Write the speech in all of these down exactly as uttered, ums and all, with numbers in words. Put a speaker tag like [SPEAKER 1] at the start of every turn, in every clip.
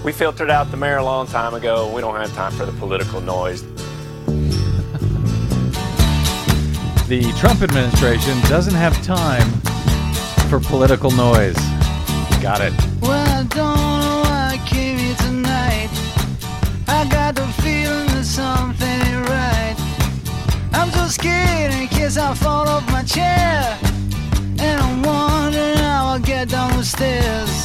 [SPEAKER 1] We filtered out the mayor a long time ago. We don't have time for the political noise.
[SPEAKER 2] The Trump administration doesn't have time for political noise. Got it.
[SPEAKER 3] Well, I don't know why I came here tonight. I got the feeling that something ain't right. I'm so scared in case I fall off my chair. And I'm wondering how I'll get down the stairs.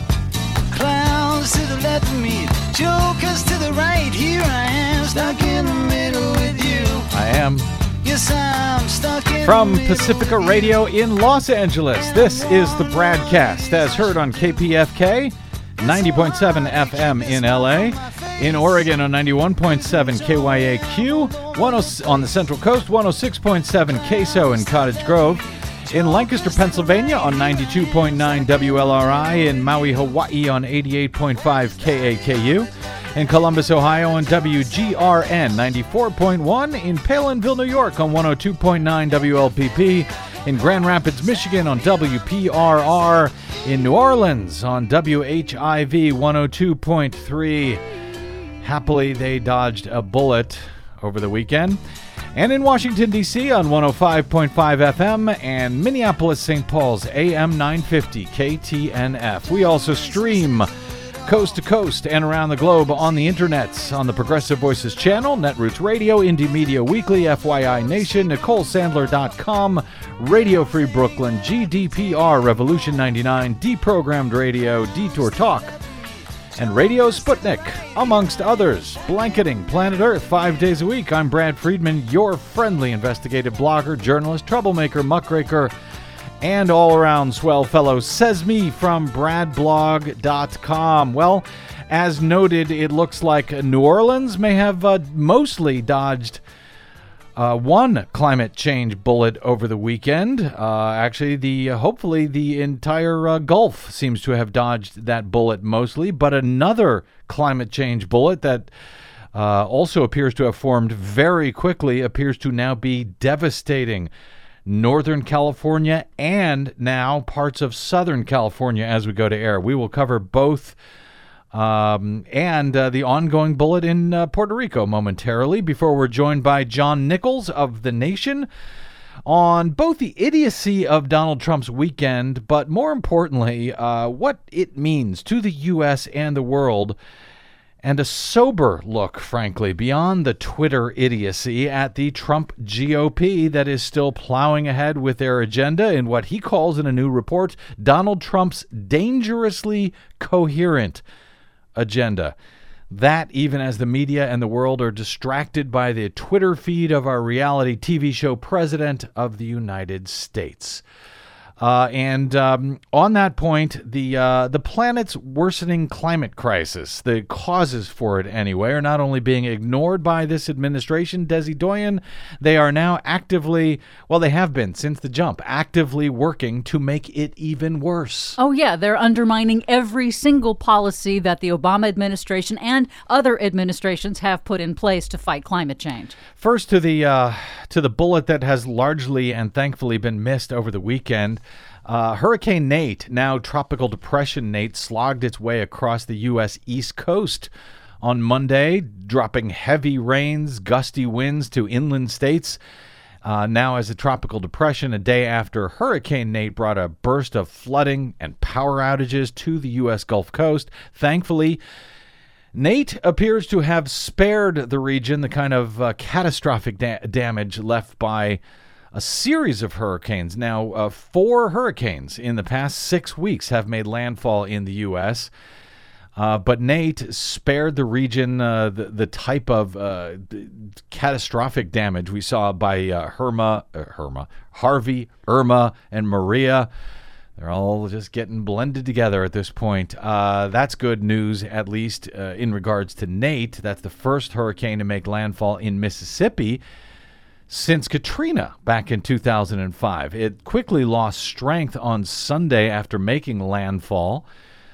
[SPEAKER 3] Clowns to the left of me, jokers to the right. Here I am, stuck in the middle with you.
[SPEAKER 2] I am.
[SPEAKER 3] Yes, I'm stuck in
[SPEAKER 2] From
[SPEAKER 3] the middle
[SPEAKER 2] Pacifica
[SPEAKER 3] with
[SPEAKER 2] Radio
[SPEAKER 3] you.
[SPEAKER 2] in Los Angeles, this is the Bradcast, as heard on K P F K, ninety point seven F M in L A, in Oregon on ninety-one point seven K Y A Q, ten on the Central Coast, one oh six point seven K S O in Cottage Grove, in Lancaster, Pennsylvania on ninety-two point nine W L R I, in Maui, Hawaii on eighty-eight point five K A K U, in Columbus, Ohio on W G R N ninety-four point one, in Palinville, New York on one oh two point nine W L P P, in Grand Rapids, Michigan on W P R R, in New Orleans on W H I V one oh two point three. Happily, they dodged a bullet over the weekend. And in Washington, D C on one oh five point five F M and Minneapolis, Saint Paul's A M nine fifty K T N F. We also stream coast to coast and around the globe on the internets on the Progressive Voices channel, Netroots Radio, Indie Media Weekly, F Y I Nation, Nicole Sandler dot com, Radio Free Brooklyn, G D P R, Revolution ninety-nine, Deprogrammed Radio, Detour Talk, and Radio Sputnik, amongst others. Blanketing Planet Earth five days a week. I'm Brad Friedman, your friendly investigative blogger, journalist, troublemaker, muckraker, and all-around swell fellow, says me from brad blog dot com. Well, as noted, it looks like New Orleans may have uh, mostly dodged Uh, one climate change bullet over the weekend. Uh, actually, the uh, hopefully the entire uh, Gulf seems to have dodged that bullet mostly, but another climate change bullet that uh, also appears to have formed very quickly appears to now be devastating Northern California and now parts of Southern California as we go to air. We will cover both Um, and uh, the ongoing bullet in uh, Puerto Rico momentarily before we're joined by John Nichols of The Nation on both the idiocy of Donald Trump's weekend, but more importantly, uh, what it means to the U S and the world, and a sober look, frankly, beyond the Twitter idiocy at the Trump G O P that is still plowing ahead with their agenda in what he calls in a new report, Donald Trump's dangerously coherent agenda. That, even as the media and the world are distracted by the Twitter feed of our reality T V show president of the United States. Uh, and um, on that point, the uh, the planet's worsening climate crisis, the causes for it anyway, are not only being ignored by this administration, Desi Doyen, they are now actively, well, they have been since the jump, actively working to make it even worse.
[SPEAKER 4] Oh, yeah, they're undermining every single policy that the Obama administration and other administrations have put in place to fight climate change.
[SPEAKER 2] First to the uh, to the bullet that has largely and thankfully been missed over the weekend. Uh, Hurricane Nate, now Tropical Depression Nate, slogged its way across the U S East Coast on Monday, dropping heavy rains, gusty winds to inland states. Uh, now as a tropical depression, a day after Hurricane Nate brought a burst of flooding and power outages to the U S Gulf Coast. Thankfully, Nate appears to have spared the region the kind of uh, catastrophic da- damage left by a series of hurricanes. Now, uh, four hurricanes in the past six weeks have made landfall in the U S, uh, but Nate spared the region uh, the, the type of uh, catastrophic damage we saw by uh, Irma, uh, Irma, Harvey, Irma, and Maria. They're all just getting blended together at this point. Uh, that's good news, at least uh, in regards to Nate. That's the first hurricane to make landfall in Mississippi since Katrina back in two thousand five. It quickly lost strength on Sunday after making landfall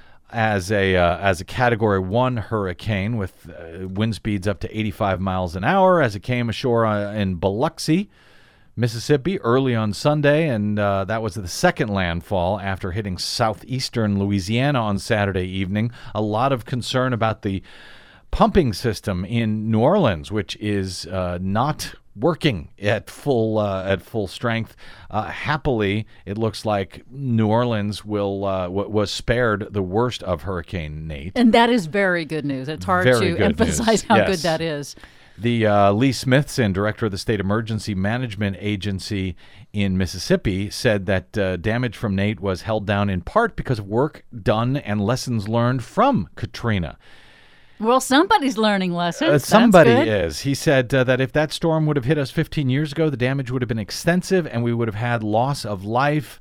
[SPEAKER 2] as a uh, as a Category one hurricane with uh, wind speeds up to eighty-five miles an hour as it came ashore uh, in Biloxi, Mississippi early on Sunday, and uh, that was the second landfall after hitting southeastern Louisiana on Saturday evening. A lot of concern about the pumping system in New Orleans, which is uh, not working at full uh, at full strength. Uh, happily, it looks like New Orleans will uh, w- was spared the worst of Hurricane Nate.
[SPEAKER 4] And that is very good news. It's hard
[SPEAKER 2] Very
[SPEAKER 4] to
[SPEAKER 2] good
[SPEAKER 4] emphasize
[SPEAKER 2] news.
[SPEAKER 4] how
[SPEAKER 2] Yes.
[SPEAKER 4] good that is.
[SPEAKER 2] The uh, Lee Smithson, director of the State Emergency Management Agency in Mississippi, said that uh, damage from Nate was held down in part because of work done and lessons learned from Katrina.
[SPEAKER 4] Well, somebody's learning lessons.
[SPEAKER 2] Uh,
[SPEAKER 4] That's
[SPEAKER 2] somebody
[SPEAKER 4] good.
[SPEAKER 2] is. He said uh, that if that storm would have hit us fifteen years ago, the damage would have been extensive and we would have had loss of life.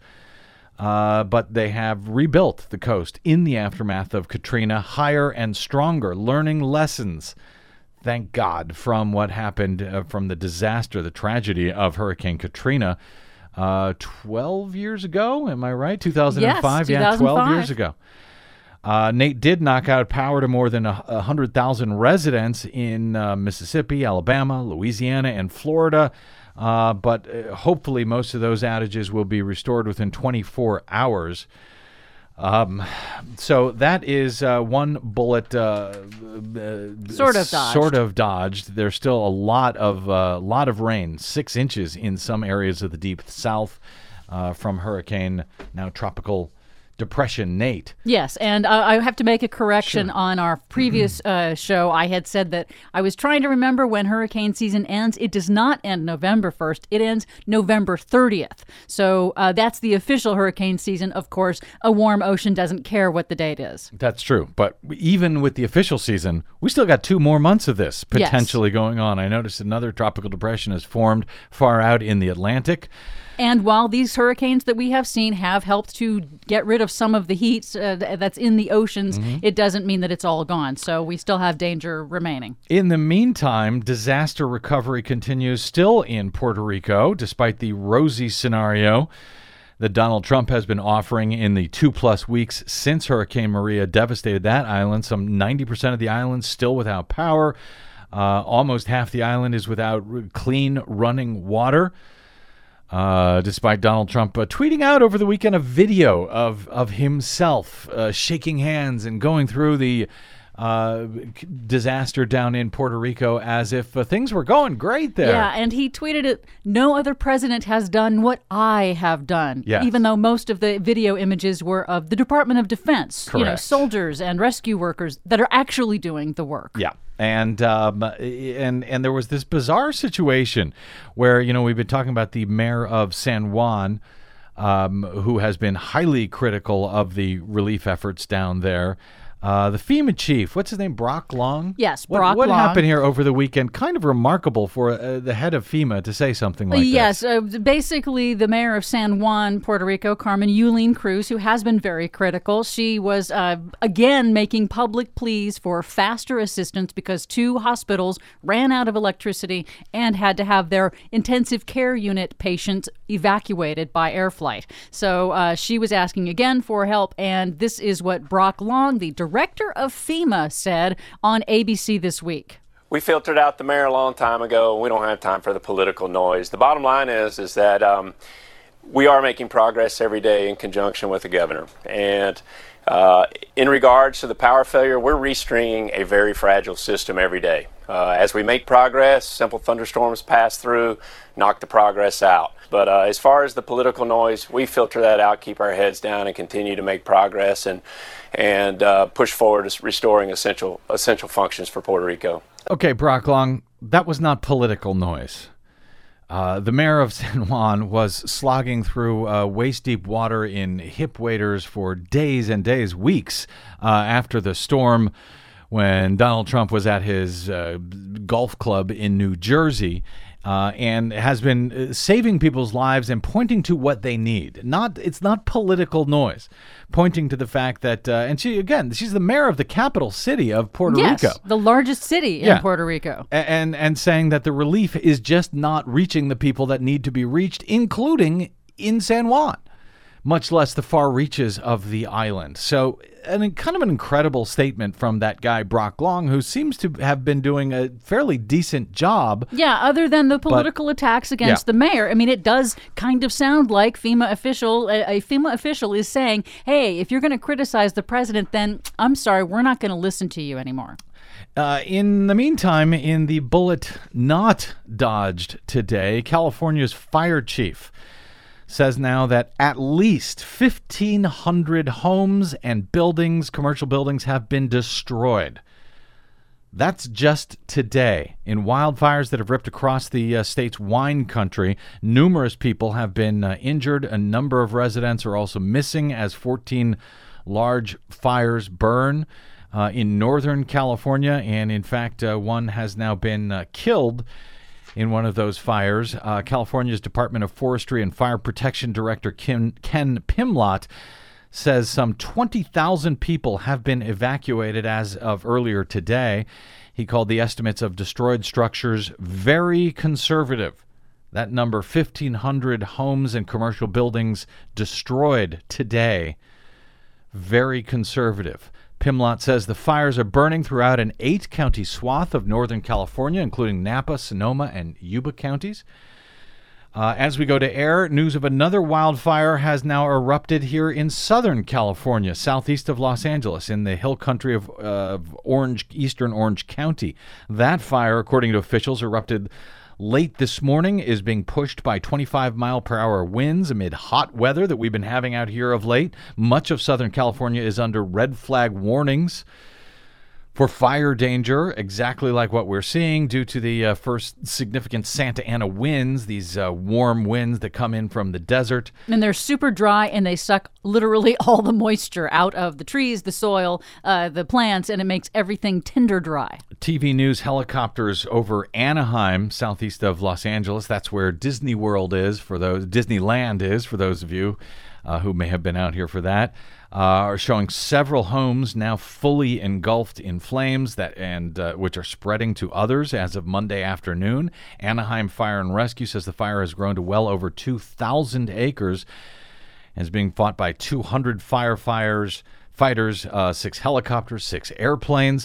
[SPEAKER 2] Uh, but they have rebuilt the coast in the aftermath of Katrina, higher and stronger, learning lessons, thank God, from what happened, uh, from the disaster, the tragedy of Hurricane Katrina uh, twelve years ago. Am I right? two thousand five?
[SPEAKER 4] Yes,
[SPEAKER 2] Yeah, twelve
[SPEAKER 4] two thousand five.
[SPEAKER 2] years ago. Uh, Nate did knock out power to more than a, a hundred thousand residents in uh, Mississippi, Alabama, Louisiana, and Florida. Uh, but uh, hopefully most of those outages will be restored within twenty-four hours. Um, so that is uh, one bullet uh, uh,
[SPEAKER 4] Sort of dodged.
[SPEAKER 2] Sort of dodged. There's still a lot of uh, lot of rain, six inches in some areas of the deep south uh, from Hurricane, now Tropical Depression Nate.
[SPEAKER 4] Yes, and uh, I have to make a correction
[SPEAKER 2] Sure.
[SPEAKER 4] on our previous uh, show. I had said that I was trying to remember when hurricane season ends. It does not end November first. It ends November thirtieth. So uh, that's the official hurricane season. Of course, a warm ocean doesn't care what the date is.
[SPEAKER 2] That's true. But even with the official season, we still got two more months of this potentially going on. I noticed another tropical depression has formed far out in the Atlantic.
[SPEAKER 4] And while these hurricanes that we have seen have helped to get rid of some of the heat uh, th- that's in the oceans,
[SPEAKER 2] Mm-hmm.
[SPEAKER 4] it doesn't mean that it's all gone. So we still have danger remaining.
[SPEAKER 2] In the meantime, disaster recovery continues still in Puerto Rico, despite the rosy scenario that Donald Trump has been offering in the two-plus weeks since Hurricane Maria devastated that island. Some ninety percent of the island still without power. Uh, almost half the island is without r- clean running water. Uh, despite Donald Trump uh, tweeting out over the weekend a video of, of himself uh, shaking hands and going through the uh, disaster down in Puerto Rico as if uh, things were going great there.
[SPEAKER 4] Yeah, and he tweeted it, no other president has done what I have done.
[SPEAKER 2] Yes.
[SPEAKER 4] Even though most of the video images were of the Department of Defense, you know,
[SPEAKER 2] Correct.
[SPEAKER 4] soldiers and rescue workers that are actually doing the work.
[SPEAKER 2] Yeah. And um, and and there was this bizarre situation where, you know, we've been talking about the mayor of San Juan, um, who has been highly critical of the relief efforts down there. Uh, the FEMA chief, what's his name, Brock Long?
[SPEAKER 4] Yes,
[SPEAKER 2] What-
[SPEAKER 4] Brock
[SPEAKER 2] What
[SPEAKER 4] Long.
[SPEAKER 2] happened here over the weekend? Kind of remarkable for uh, the head of FEMA to say something like
[SPEAKER 4] yes,
[SPEAKER 2] this.
[SPEAKER 4] uh, basically the mayor of San Juan, Puerto Rico, Carmen Yulín Cruz, who has been very critical. She was, uh, again, making public pleas for faster assistance because two hospitals ran out of electricity and had to have their intensive care unit patients evacuated by air flight. So uh, she was asking again for help, and this is what Brock Long, the director of FEMA, said on A B C this week.
[SPEAKER 1] We filtered out the mayor a long time ago. We don't have time for the political noise. The bottom line is, is that um, we are making progress every day in conjunction with the governor. And uh, in regards to the power failure, we're restringing a very fragile system every day. Uh, as we make progress, simple thunderstorms pass through, knock the progress out. But uh, as far as the political noise, we filter that out, keep our heads down, and continue to make progress and and uh, push forward to restoring essential essential functions for Puerto Rico.
[SPEAKER 2] Okay, Brock Long, that was not political noise. Uh, the mayor of San Juan was slogging through uh, waist-deep water in hip waders for days and days, weeks uh, after the storm when Donald Trump was at his uh, golf club in New Jersey. Uh, and has been uh, saving people's lives and pointing to what they need. Not, it's not political noise. Pointing to the fact that, uh, and she again, she's the mayor of the capital city of Puerto
[SPEAKER 4] yes,
[SPEAKER 2] Rico,
[SPEAKER 4] the largest city in
[SPEAKER 2] Yeah.
[SPEAKER 4] Puerto Rico.
[SPEAKER 2] A- and and saying that the relief is just not reaching the people that need to be reached, including in San Juan. much less the far reaches of the island. So an, kind of an incredible statement from that guy, Brock Long, who seems to have been doing a fairly decent job.
[SPEAKER 4] Yeah, other than the political
[SPEAKER 2] but,
[SPEAKER 4] attacks against
[SPEAKER 2] yeah.
[SPEAKER 4] the mayor. I mean, it does kind of sound like FEMA official, a, a FEMA official is saying, hey, if you're going to criticize the president, then I'm sorry, we're not going to listen to you anymore.
[SPEAKER 2] Uh, in the meantime, in the bullet not dodged today, California's fire chief says now that at least fifteen hundred homes and buildings, commercial buildings, have been destroyed. That's just today. In wildfires that have ripped across the uh, state's wine country, numerous people have been uh, injured. A number of residents are also missing as fourteen large fires burn uh, in Northern California. And in fact, uh, one has now been uh, killed in one of those fires. Uh, California's Department of Forestry and Fire Protection Director Kim, Ken Pimlott says some twenty thousand people have been evacuated as of earlier today. He called the estimates of destroyed structures very conservative. That number, fifteen hundred homes and commercial buildings destroyed today, very conservative. Pimlott says the fires are burning throughout an eight-county swath of Northern California, including Napa, Sonoma, and Yuba counties. Uh, as we go to air, news of another wildfire has now erupted here in Southern California, southeast of Los Angeles, in the hill country of, uh, of Orange, eastern Orange County. That fire, according to officials, erupted late this morning, is being pushed by twenty-five mile per hour winds amid hot weather that we've been having out here of late. Much of Southern California is under red flag warnings for fire danger, exactly like what we're seeing due to the uh, first significant Santa Ana winds, these uh, warm winds that come in from the desert.
[SPEAKER 4] And they're super dry, and they suck literally all the moisture out of the trees, the soil, uh, the plants, and it makes everything tinder dry.
[SPEAKER 2] T V news helicopters over Anaheim, southeast of Los Angeles. That's where Disney World is, for those Disneyland is, for those of you uh, who may have been out here for that. Uh, are showing several homes now fully engulfed in flames that and uh, which are spreading to others as of Monday afternoon. Anaheim Fire and Rescue says the fire has grown to well over two thousand acres and is being fought by two hundred firefighters, fighters, uh, six helicopters, six airplanes.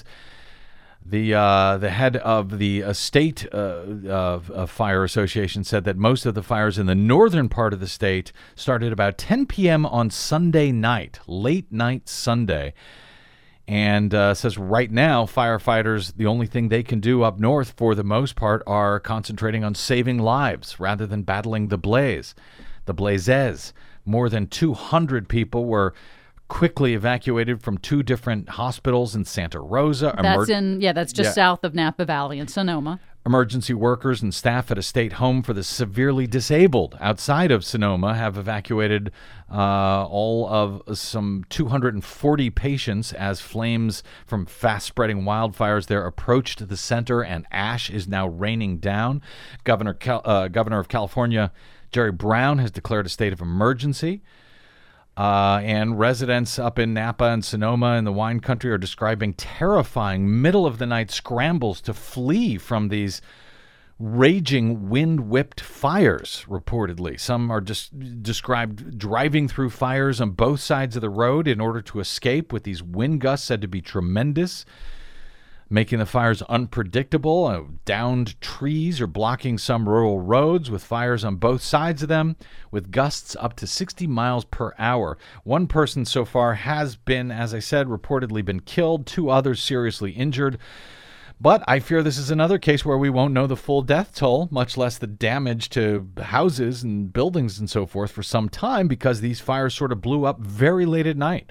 [SPEAKER 2] The uh, the head of the uh, state uh, uh, uh, fire association said that most of the fires in the northern part of the state started about ten p.m. on Sunday night, late night Sunday, and uh, says right now firefighters, the only thing they can do up north for the most part are concentrating on saving lives rather than battling the blaze, the blazes. More than two hundred people were quickly evacuated from two different hospitals in Santa Rosa.
[SPEAKER 4] That's Emer- in, yeah, that's just
[SPEAKER 2] yeah.
[SPEAKER 4] south of Napa Valley in Sonoma.
[SPEAKER 2] Emergency workers and staff at a state home for the severely disabled outside of Sonoma have evacuated uh, all of some two hundred forty patients as flames from fast-spreading wildfires there approached the center, and ash is now raining down. Governor Cal- uh, Governor of California Jerry Brown has declared a state of emergency. Uh, and residents up in Napa and Sonoma and the wine country are describing terrifying middle-of-the-night scrambles to flee from these raging wind-whipped fires, reportedly. Some are just described driving through fires on both sides of the road in order to escape, with these wind gusts said to be tremendous, making the fires unpredictable. Uh, downed trees are blocking some rural roads with fires on both sides of them, with gusts up to sixty miles per hour. One person so far has been, as I said, reportedly been killed, two others seriously injured. But I fear this is another case where we won't know the full death toll, much less the damage to houses and buildings and so forth for some time, because these fires sort of blew up very late at night,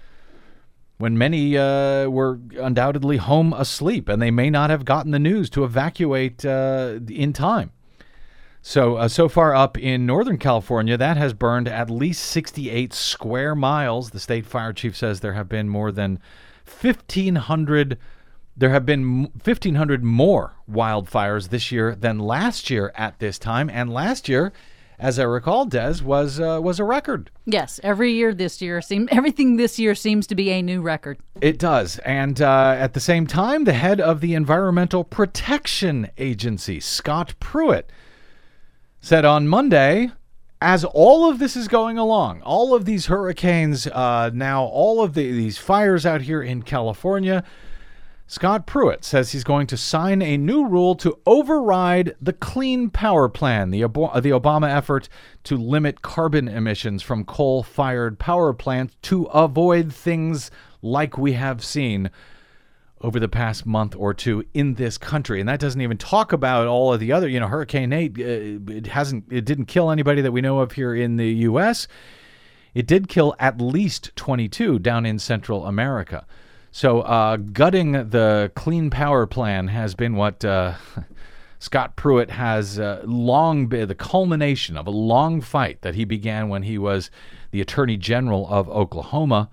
[SPEAKER 2] when many uh, were undoubtedly home asleep, and they may not have gotten the news to evacuate uh, in time. So, uh, so far up in Northern California, that has burned at least sixty-eight square miles. The state fire chief says there have been more than fifteen hundred. There have been fifteen hundred more wildfires this year than last year at this time, and last year, as I recall, Des, was uh, was a record.
[SPEAKER 4] Yes, every year this year, seem, everything this year seems to be a new record.
[SPEAKER 2] It does. And uh, at the same time, the head of the Environmental Protection Agency, Scott Pruitt, said on Monday as all of this is going along, all of these hurricanes, uh, now all of the, these fires out here in California, Scott Pruitt says he's going to sign a new rule to override the Clean Power Plan, the, Ob- the Obama effort to limit carbon emissions from coal-fired power plants to avoid things like we have seen over the past month or two in this country. And that doesn't even talk about all of the other, you know, Hurricane Nate, uh, it hasn't, it didn't kill anybody that we know of here in the U S. It did kill at least twenty-two down in Central America. So uh, gutting the Clean Power Plan has been what uh, Scott Pruitt has uh, long been the culmination of a long fight that he began when he was the Attorney General of Oklahoma.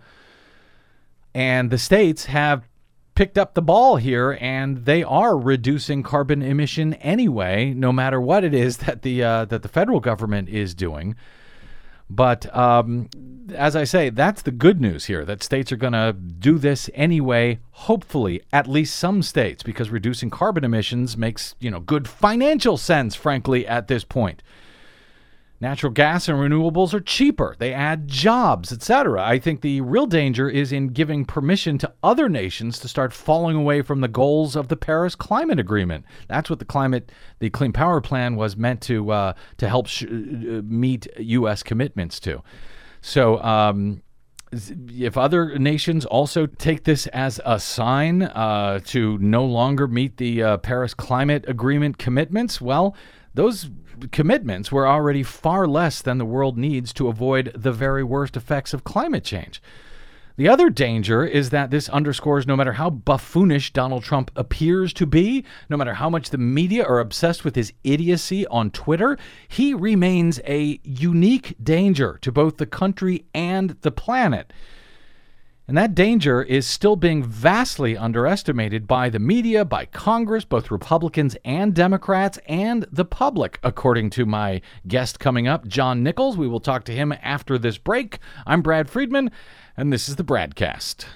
[SPEAKER 2] And the states have picked up the ball here, and they are reducing carbon emission anyway, no matter what it is that the uh, that the federal government is doing. But um, as I say, that's the good news here, that states are going to do this anyway, hopefully, at least some states, because reducing carbon emissions makes, you know, good financial sense, frankly, at this point. Natural gas and renewables are cheaper. They add jobs, et cetera. I think the real danger is in giving permission to other nations to start falling away from the goals of the Paris Climate Agreement. That's what the climate, the Clean Power Plan was meant to uh, to help sh- meet U S commitments to. So um, if other nations also take this as a sign uh, to no longer meet the uh, Paris Climate Agreement commitments, well, those commitments were already far less than the world needs to avoid the very worst effects of climate change. The other danger is that this underscores no matter how buffoonish Donald Trump appears to be, no matter how much the media are obsessed with his idiocy on Twitter, he remains a unique danger to both the country and the planet. And that danger is still being vastly underestimated by the media, by Congress, both Republicans and Democrats, and the public, according to my guest coming up, John Nichols. We will talk to him after this break. I'm Brad Friedman, and this is the Bradcast.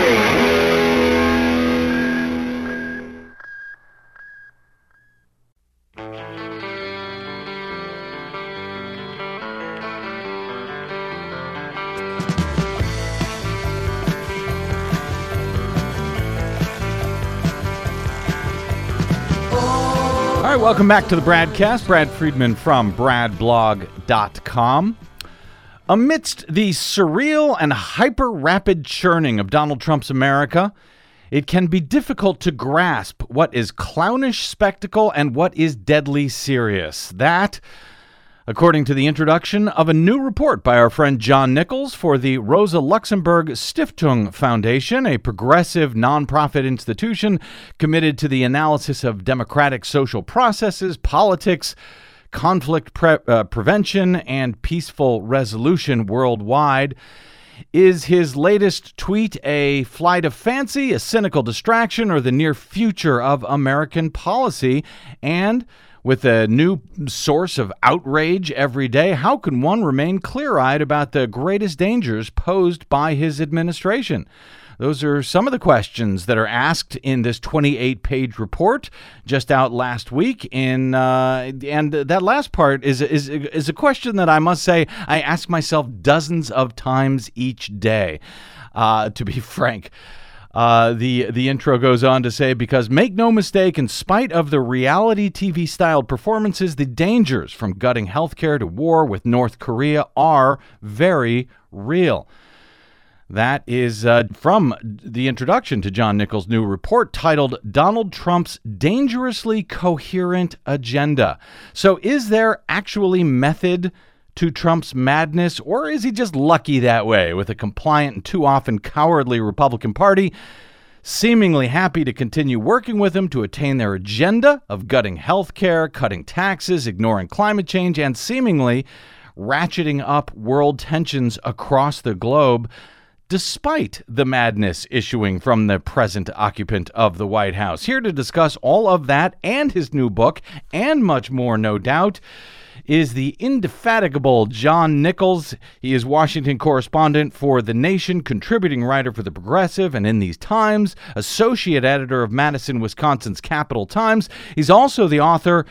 [SPEAKER 2] All right, welcome back to the Bradcast. Brad Friedman from brad blog dot com. Amidst the surreal and hyper-rapid churning of Donald Trump's America, it can be difficult to grasp what is clownish spectacle and what is deadly serious. That, according to the introduction of a new report by our friend John Nichols for the Rosa Luxemburg Stiftung Foundation, a progressive nonprofit institution committed to the analysis of democratic social processes, politics, conflict pre- uh, prevention, and peaceful resolution worldwide. Is his latest tweet a flight of fancy, a cynical distraction, or the near future of American policy? And with a new source of outrage every day, how can one remain clear-eyed about the greatest dangers posed by his administration? Those are some of the questions that are asked in this twenty-eight page report just out last week. In uh, and that last part is, is is a question that I must say I ask myself dozens of times each day, uh, to be frank. Uh, the the intro goes on to say, because make no mistake, in spite of the reality T V-styled performances, the dangers from gutting healthcare to war with North Korea are very real. That is uh, from the introduction to John Nichols' new report titled Donald Trump's Dangerously Coherent Agenda. So is there actually method to Trump's madness, or is he just lucky that way with a compliant and too often cowardly Republican Party seemingly happy to continue working with him to attain their agenda of gutting health care, cutting taxes, ignoring climate change, and seemingly ratcheting up world tensions across the globe, despite the madness issuing from the present occupant of the White House? Here to discuss all of that and his new book, and much more, no doubt, is the indefatigable John Nichols. He is Washington correspondent for The Nation, contributing writer for The Progressive and In These Times, associate editor of Madison, Wisconsin's Capital Times. He's also the author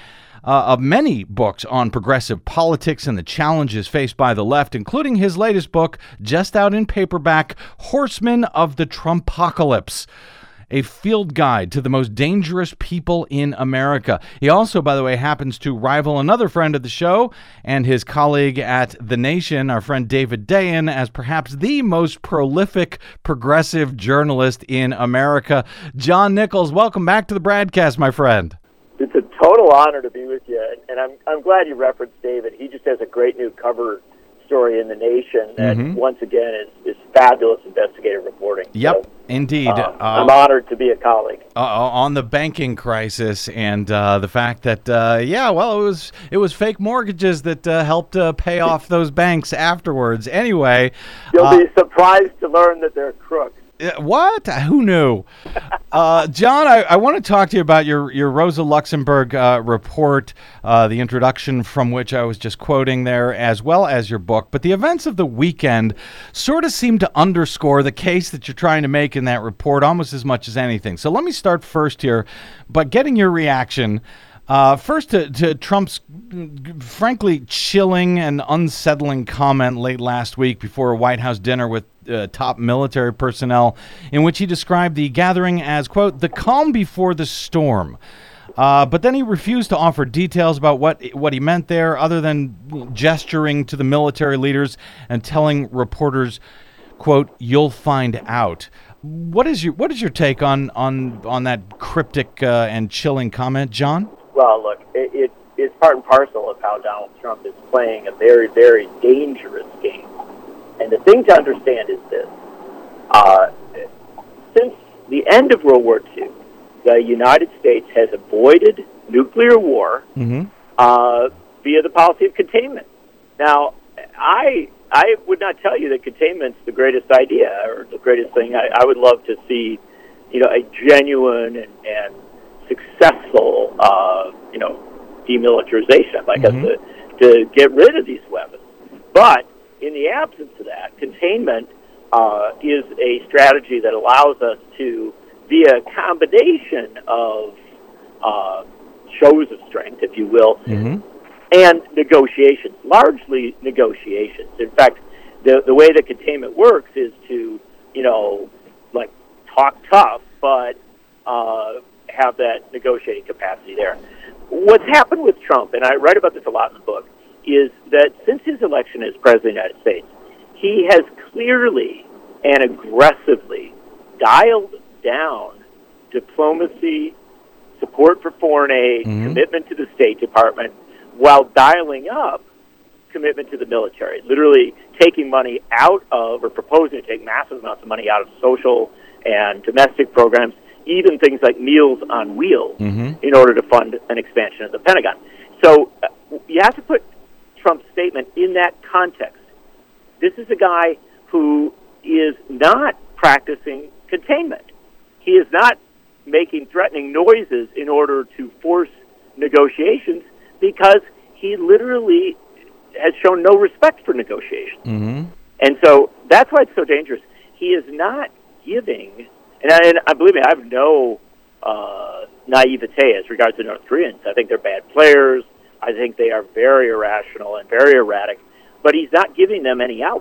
[SPEAKER 2] uh, of many books on progressive politics and the challenges faced by the left, including his latest book, just out in paperback, Horsemen of the Trumpocalypse, a field guide to the most dangerous people in America. He also, by the way, happens to rival another friend of the show and his colleague at The Nation, our friend David Dayen, as perhaps the most prolific progressive journalist in America. John Nichols, welcome back to the Bradcast, my friend.
[SPEAKER 5] It's a total honor to be with you, and I'm I'm glad you referenced David. He just has a great new cover story in The Nation that, mm-hmm. once again, is, is fabulous investigative reporting.
[SPEAKER 2] Yep,
[SPEAKER 5] so,
[SPEAKER 2] indeed.
[SPEAKER 5] Uh,
[SPEAKER 2] uh,
[SPEAKER 5] I'm honored to be a colleague.
[SPEAKER 2] Uh, on the banking crisis and uh, the fact that, uh, yeah, well, it was it was fake mortgages that uh, helped uh, pay off those banks afterwards. Anyway.
[SPEAKER 5] You'll
[SPEAKER 2] uh,
[SPEAKER 5] be surprised to learn that they're crooks.
[SPEAKER 2] What? Who knew? Uh, John, I, I want to talk to you about your, your Rosa Luxemburg uh, report, uh, the introduction from which I was just quoting there, as well as your book. But the events of the weekend sort of seem to underscore the case that you're trying to make in that report almost as much as anything. So let me start first here by getting your reaction. Uh, first, to, to Trump's frankly chilling and unsettling comment late last week before a White House dinner with uh, top military personnel, in which he described the gathering as, quote, the calm before the storm. Uh, but then he refused to offer details about what what he meant there, other than gesturing to the military leaders and telling reporters, quote, you'll find out. What is your what is your take on on, on that cryptic uh, and chilling comment, John?
[SPEAKER 5] Well, look, it, it, it's part and parcel of how Donald Trump is playing a very, very dangerous game. And the thing to understand is this. Uh, since the end of World War Two, the United States has avoided nuclear war mm-hmm. uh, via the policy of containment. Now, I I would not tell you that containment's the greatest idea or the greatest thing. I, I would love to see, you know, a genuine and, and successful, uh, you know, demilitarization. I'd like mm-hmm. us to, to get rid of these weapons. But in the absence of that, containment uh, is a strategy that allows us to, via a combination of uh, shows of strength, if you will, mm-hmm. and negotiations, largely negotiations. In fact, the the way that containment works is to, you know, like talk tough, but uh, have that negotiating capacity there. What's happened with Trump, and I write about this a lot in the book, is that since his election as President of the United States, he has clearly and aggressively dialed down diplomacy, support for foreign aid, mm-hmm. commitment to the State Department, while dialing up commitment to the military, literally taking money out of, or proposing to take massive amounts of money out of social and domestic programs, even things like Meals on Wheels, mm-hmm. in order to fund an expansion of the Pentagon. So uh, you have to put Trump's statement in that context. This is a guy who is not practicing containment. He is not making threatening noises in order to force negotiations, because he literally has shown no respect for negotiations. Mm-hmm. And so that's why it's so dangerous. He is not giving, and I, and I believe me, I have no uh, naivete as regards to North Koreans. I think they're bad players. I think they are very irrational and very erratic, but he's not giving them any out.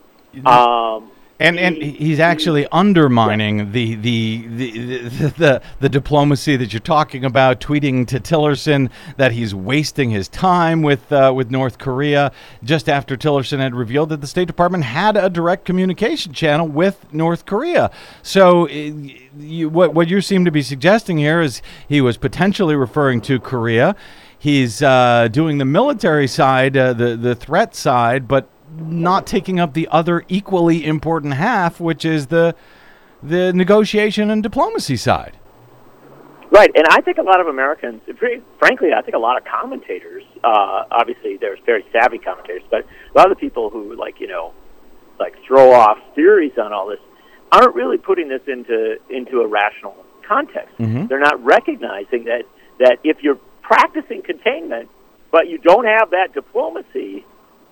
[SPEAKER 5] Um,
[SPEAKER 2] And and he's actually undermining the the, the the the the diplomacy that you're talking about, tweeting to Tillerson that he's wasting his time with uh, with North Korea, just after Tillerson had revealed that the State Department had a direct communication channel with North Korea. So you, what what you seem to be suggesting here is he was potentially referring to Korea. He's uh, doing the military side, uh, the the threat side, but not taking up the other equally important half, which is the the negotiation and diplomacy side.
[SPEAKER 5] Right, and I think a lot of Americans, frankly, I think a lot of commentators, uh, obviously there's very savvy commentators, but a lot of the people who, like, you know, like throw off theories on all this aren't really putting this into into a rational context. Mm-hmm. They're not recognizing that, that if you're practicing containment, but you don't have that diplomacy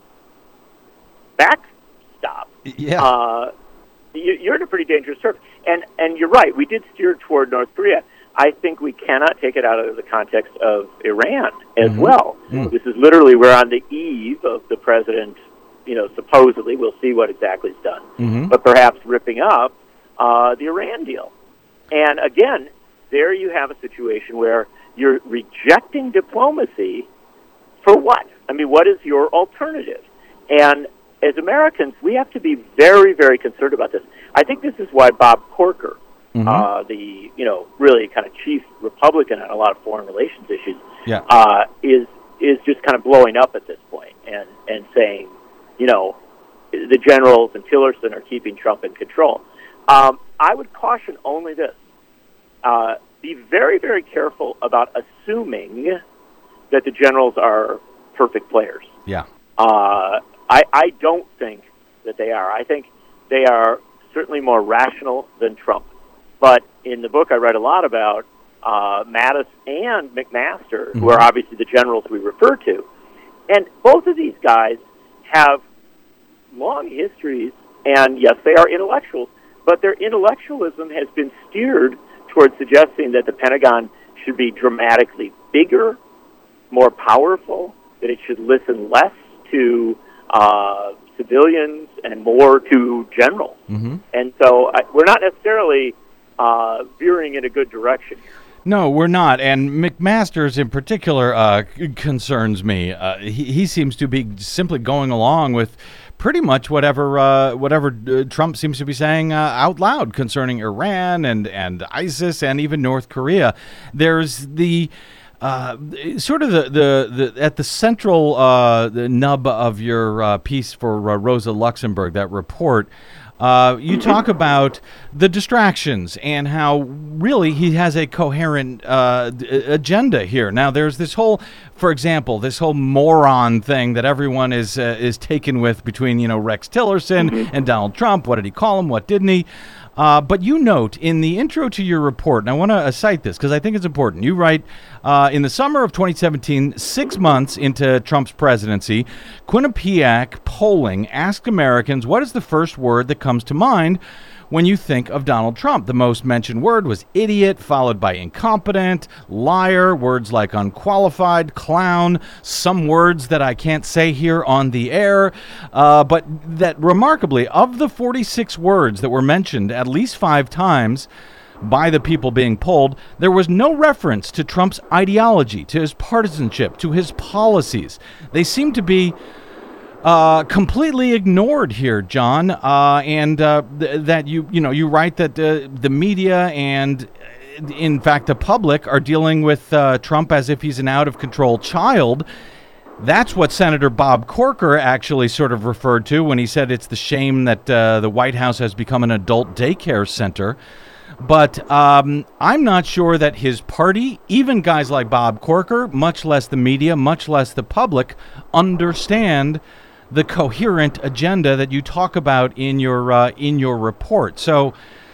[SPEAKER 5] backstop,
[SPEAKER 2] yeah.
[SPEAKER 5] uh, you, you're in a pretty dangerous turf. And and you're right, we did steer toward North Korea. I think we cannot take it out of the context of Iran as
[SPEAKER 2] Mm-hmm.
[SPEAKER 5] well.
[SPEAKER 2] Mm.
[SPEAKER 5] This is literally, we're on the eve of the president, you know, supposedly, we'll see what exactly is done,
[SPEAKER 2] Mm-hmm.
[SPEAKER 5] but perhaps ripping up uh, the Iran deal. And again, there you have a situation where you're rejecting diplomacy for what? I mean, what is your alternative? And as Americans, we have to be very, very concerned about this. I think this is why Bob Corker,
[SPEAKER 2] Mm-hmm.
[SPEAKER 5] uh, the, you know, really kind of chief Republican on a lot of foreign relations issues,
[SPEAKER 2] Yeah.
[SPEAKER 5] uh, is is just kind of blowing up at this point and, and saying, you know, the generals and Tillerson are keeping Trump in control. Um, I would caution only this. Uh, be very, very careful about assuming that the generals are perfect players.
[SPEAKER 2] Yeah.
[SPEAKER 5] Uh, I, I don't think that they are. I think they are certainly more rational than Trump. But in the book I write a lot about uh, Mattis and McMaster, mm-hmm. who are obviously the generals we refer to. And both of these guys have long histories, and yes, they are intellectuals, but their intellectualism has been steered towards suggesting that the Pentagon should be dramatically bigger, more powerful, that it should listen less to uh, civilians and more to generals.
[SPEAKER 2] Mm-hmm.
[SPEAKER 5] And so I, we're not necessarily uh, veering in a good direction here.
[SPEAKER 2] No, we're not. And McMaster's in particular uh, c- concerns me. Uh, he, he seems to be simply going along with pretty much whatever uh, whatever uh, Trump seems to be saying uh, out loud concerning Iran and, and ISIS and even North Korea. There's the... Uh, sort of the, the, the at the central uh, the nub of your uh, piece for uh, Rosa Luxemburg, that report, uh, you talk about the distractions and how really he has a coherent uh, d- agenda here. Now, there's this whole, for example, this whole moron thing that everyone is uh, is taken with between, you know, Rex Tillerson mm-hmm. and Donald Trump. What did he call him? What didn't he? Uh, but you note in the intro to your report, and I want to uh, cite this because I think it's important. You write, uh, in the summer of twenty seventeen, six months into Trump's presidency, Quinnipiac polling asked Americans, what is the first word that comes to mind when you think of Donald Trump? The most mentioned word was idiot, followed by incompetent, liar, words like unqualified, clown, some words that I can't say here on the air. Uh, but that remarkably, of the forty-six words that were mentioned at least five times by the people being polled, there was no reference to Trump's ideology, to his partisanship, to his policies. They seem to be Uh, completely ignored here, John, uh, and uh, th- that you you know you write that uh, the media and uh, in fact the public are dealing with uh, Trump as if he's an out of control child. That's what Senator Bob Corker actually sort of referred to when he said it's the shame that uh, the White House has become an adult daycare center. But um, I'm not sure that his party, even guys like Bob Corker, much less the media, much less the public, understand the coherent agenda that you talk about in your uh, in your report. So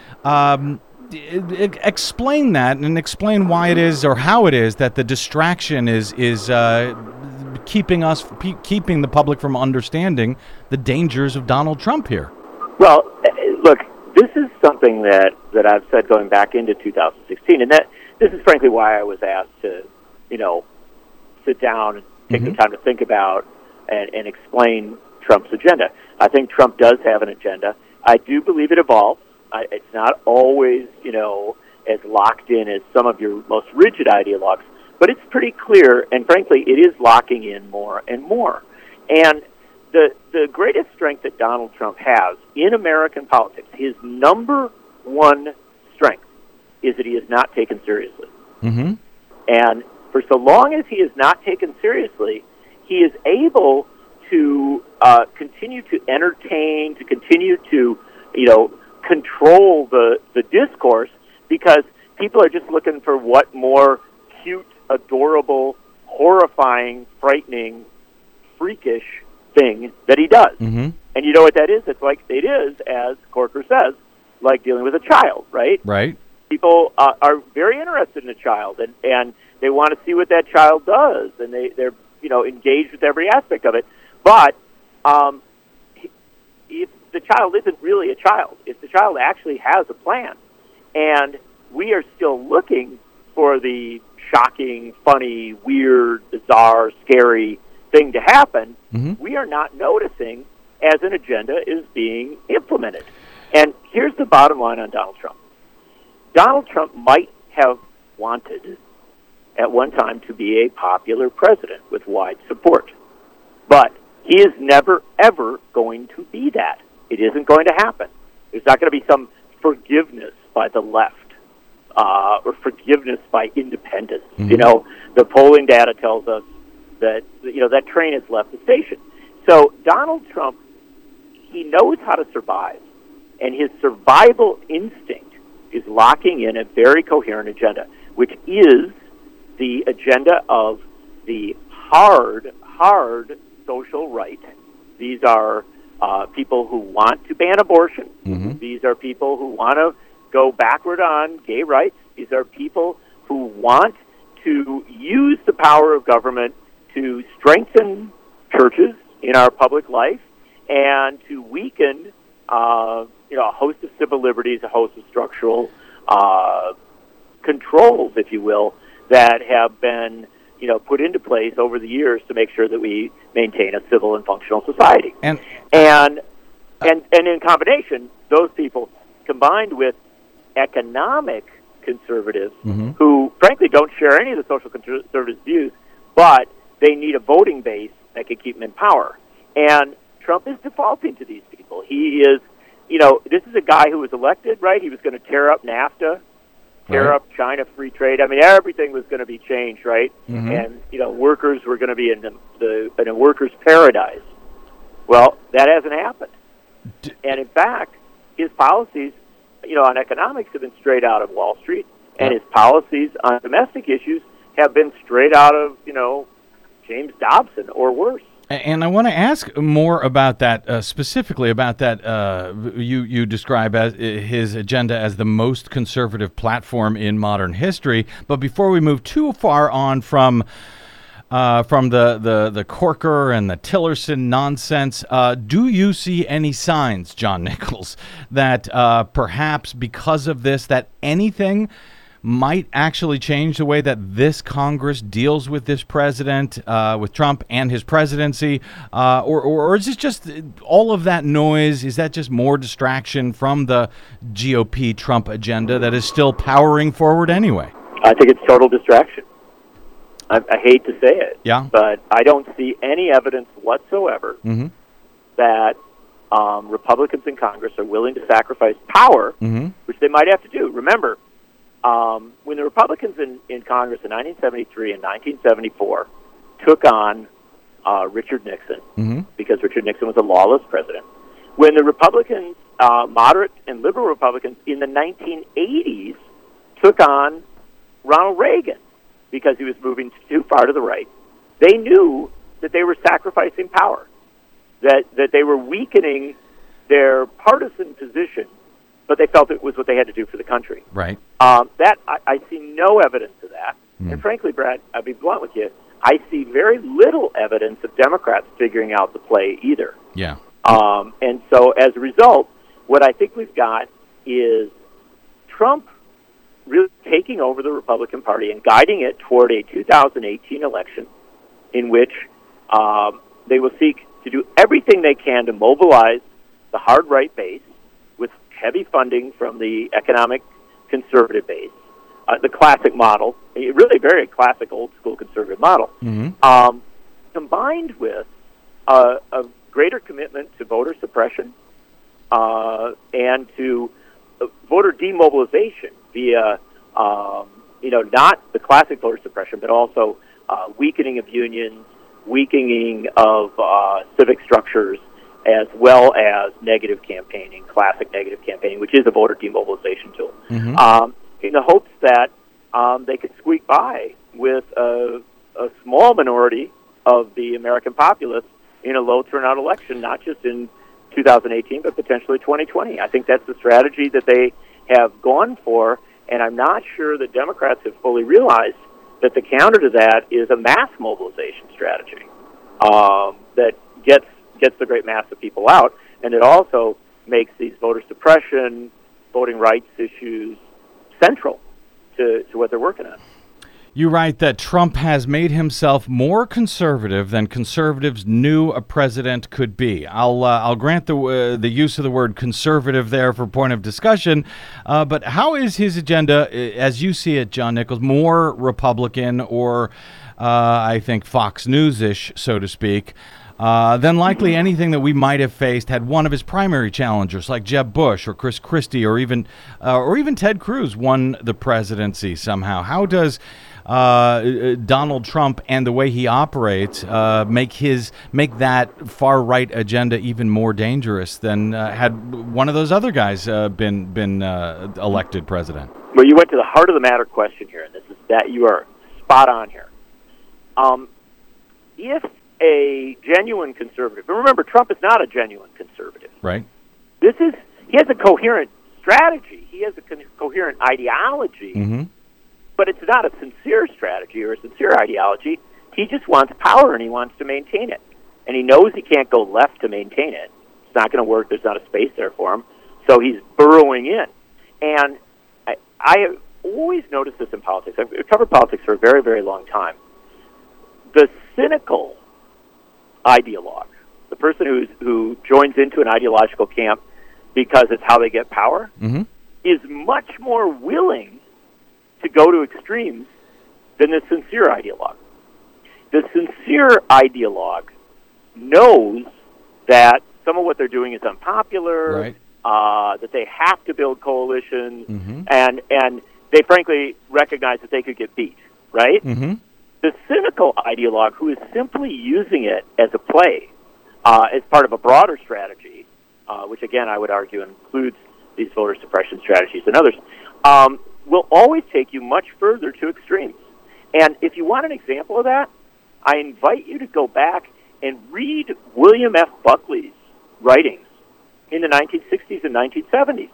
[SPEAKER 2] um, I- I- explain that and explain why it is or how it is that the distraction is is uh, keeping us pe- keeping the public from understanding the dangers of Donald Trump here.
[SPEAKER 5] Well, look, this is something that, that I've said going back into two thousand sixteen, and that this is frankly why I was asked to, you know, sit down and take
[SPEAKER 2] Mhm.
[SPEAKER 5] the time to think about and, and explain Trump's agenda. I think Trump does have an agenda. I do believe it evolves. I, it's not always, you know, as locked in as some of your most rigid ideologues, but it's pretty clear, and frankly, it is locking in more and more. And the the greatest strength that Donald Trump has in American politics, his number one strength, is that he is not taken seriously.
[SPEAKER 2] Mm-hmm.
[SPEAKER 5] And for so long as he is not taken seriously, he is able to uh, continue to entertain, to continue to, you know, control the, the discourse, because people are just looking for what more cute, adorable, horrifying, frightening, freakish thing that he does.
[SPEAKER 2] Mm-hmm.
[SPEAKER 5] And you know what that is? It's like, it is, as Corker says, like dealing with a child, right?
[SPEAKER 2] Right.
[SPEAKER 5] People uh, are very interested in a child, and, and they want to see what that child does, and they, they're, you know, engaged with every aspect of it. But um, if the child isn't really a child, if the child actually has a plan, and we are still looking for the shocking, funny, weird, bizarre, scary thing to happen, mm-hmm. we are not noticing as an agenda is being implemented. And here's the bottom line on Donald Trump. Donald Trump might have wanted at one time to be a popular president with wide support. But he is never, ever going to be that. It isn't going to happen. There's not going to be some forgiveness by the left uh, or forgiveness by independents. Mm-hmm. You know, the polling data tells us that, you know, that train has left the station. So Donald Trump, he knows how to survive, and his survival instinct is locking in a very coherent agenda, which is the agenda of the hard, hard social right. These are uh, people who want to ban abortion. Mm-hmm. These are people who want to go backward on gay rights. These are people who want to use the power of government to strengthen churches in our public life and to weaken uh, you know, a host of civil liberties, a host of structural uh, controls, if you will, that have been, you know, put into place over the years to make sure that we maintain a civil and functional society.
[SPEAKER 2] And
[SPEAKER 5] and and, and in combination, those people combined with economic conservatives mm-hmm. who, frankly, don't share any of the social conservative views, but they need a voting base that can keep them in power. And Trump is defaulting to these people. He is, you know, this is a guy who was elected, right? He was going to tear up NAFTA, tear right. up China free trade. I mean, everything was going to be changed, right? Mm-hmm. And, you know, workers were going to be in the, the in a worker's paradise. Well, that hasn't happened. D- and in fact, his policies, you know, on economics have been straight out of Wall Street, and yeah. his policies on domestic issues have been straight out of, you know, James Dobson or worse.
[SPEAKER 2] And I want to ask more about that, uh, specifically about that. Uh, you you describe as his agenda as the most conservative platform in modern history. But before we move too far on from uh, from the, the, the Corker and the Tillerson nonsense, uh, do you see any signs, John Nichols, that uh, perhaps because of this, that anything might actually change the way that this Congress deals with this president, uh, with Trump and his presidency? Uh, or, or, or is it just all of that noise? Is that just more distraction from the G O P Trump agenda that is still powering forward anyway?
[SPEAKER 5] I think it's total distraction. I, I hate to say it,
[SPEAKER 2] yeah.
[SPEAKER 5] but I don't see any evidence whatsoever mm-hmm. that um, Republicans in Congress are willing to sacrifice power, mm-hmm. which they might have to do. Remember, Um, when the Republicans in, in Congress in nineteen seventy-three and nineteen seventy-four took on uh, Richard Nixon, mm-hmm. because Richard Nixon was a lawless president, when the Republicans, uh, moderate and liberal Republicans in the nineteen eighties took on Ronald Reagan because he was moving too far to the right, they knew that they were sacrificing power, that, that they were weakening their partisan position, but they felt it was what they had to do for the country.
[SPEAKER 2] Right.
[SPEAKER 5] Um, that I, I see no evidence of that. Mm. And frankly, Brad, I'll be blunt with you, I see very little evidence of Democrats figuring out the play either.
[SPEAKER 2] Yeah.
[SPEAKER 5] Um, and so as a result, what I think we've got is Trump really taking over the Republican Party and guiding it toward a two thousand eighteen election in which um, they will seek to do everything they can to mobilize the hard right base with heavy funding from the economic conservative base, uh, the classic model, a really very classic old-school conservative model, mm-hmm. um, combined with uh, a greater commitment to voter suppression uh, and to uh, voter demobilization via, um, you know, not the classic voter suppression, but also uh, weakening of unions, weakening of uh, civic structures, as well as negative campaigning, classic negative campaigning, which is a voter demobilization tool, mm-hmm. um, in the hopes that um, they could squeak by with a, a small minority of the American populace in a low turnout election, not just in two thousand eighteen, but potentially twenty twenty. I think that's the strategy that they have gone for, and I'm not sure that Democrats have fully realized that the counter to that is a mass mobilization strategy um, that gets gets the great mass of people out, and it also makes these voter suppression, voting rights issues central to, to what they're working on.
[SPEAKER 2] You write that Trump has made himself more conservative than conservatives knew a president could be. I'll uh, I'll grant the uh, the use of the word conservative there for point of discussion, uh, but how is his agenda, as you see it, John Nichols, more Republican or uh, I think Fox News-ish, so to speak, uh, than likely anything that we might have faced had one of his primary challengers, like Jeb Bush or Chris Christie or even uh, or even Ted Cruz, won the presidency somehow? How does Uh, Donald Trump and the way he operates uh, make his make that far right agenda even more dangerous than uh, had one of those other guys uh, been been uh, elected president?
[SPEAKER 5] Well, you went to the heart of the matter question here, and this is that you are spot on here. Um, if a genuine conservative, but remember, Trump is not a genuine conservative.
[SPEAKER 2] Right.
[SPEAKER 5] This is he has a coherent strategy. He has a co- coherent ideology.
[SPEAKER 2] Mm-hmm.
[SPEAKER 5] But it's not a sincere strategy or a sincere ideology. He just wants power, and he wants to maintain it. And he knows he can't go left to maintain it. It's not going to work. There's not a space there for him. So he's burrowing in. And I, I have always noticed this in politics. I've covered politics for a very, very long time. The cynical ideologue, the person who's, who joins into an ideological camp because it's how they get power,
[SPEAKER 2] mm-hmm.
[SPEAKER 5] is much more willing to go to extremes than the sincere ideologue. The sincere ideologue knows that some of what they're doing is unpopular,
[SPEAKER 2] right.
[SPEAKER 5] uh, that they have to build coalitions,
[SPEAKER 2] mm-hmm.
[SPEAKER 5] and and they frankly recognize that they could get beat, right?
[SPEAKER 2] Mm-hmm.
[SPEAKER 5] The cynical ideologue who is simply using it as a play, uh, as part of a broader strategy, uh, which again I would argue includes these voter suppression strategies and others, um, will always take you much further to extremes. And if you want an example of that, I invite you to go back and read William F. Buckley's writings in the nineteen sixties and nineteen seventies.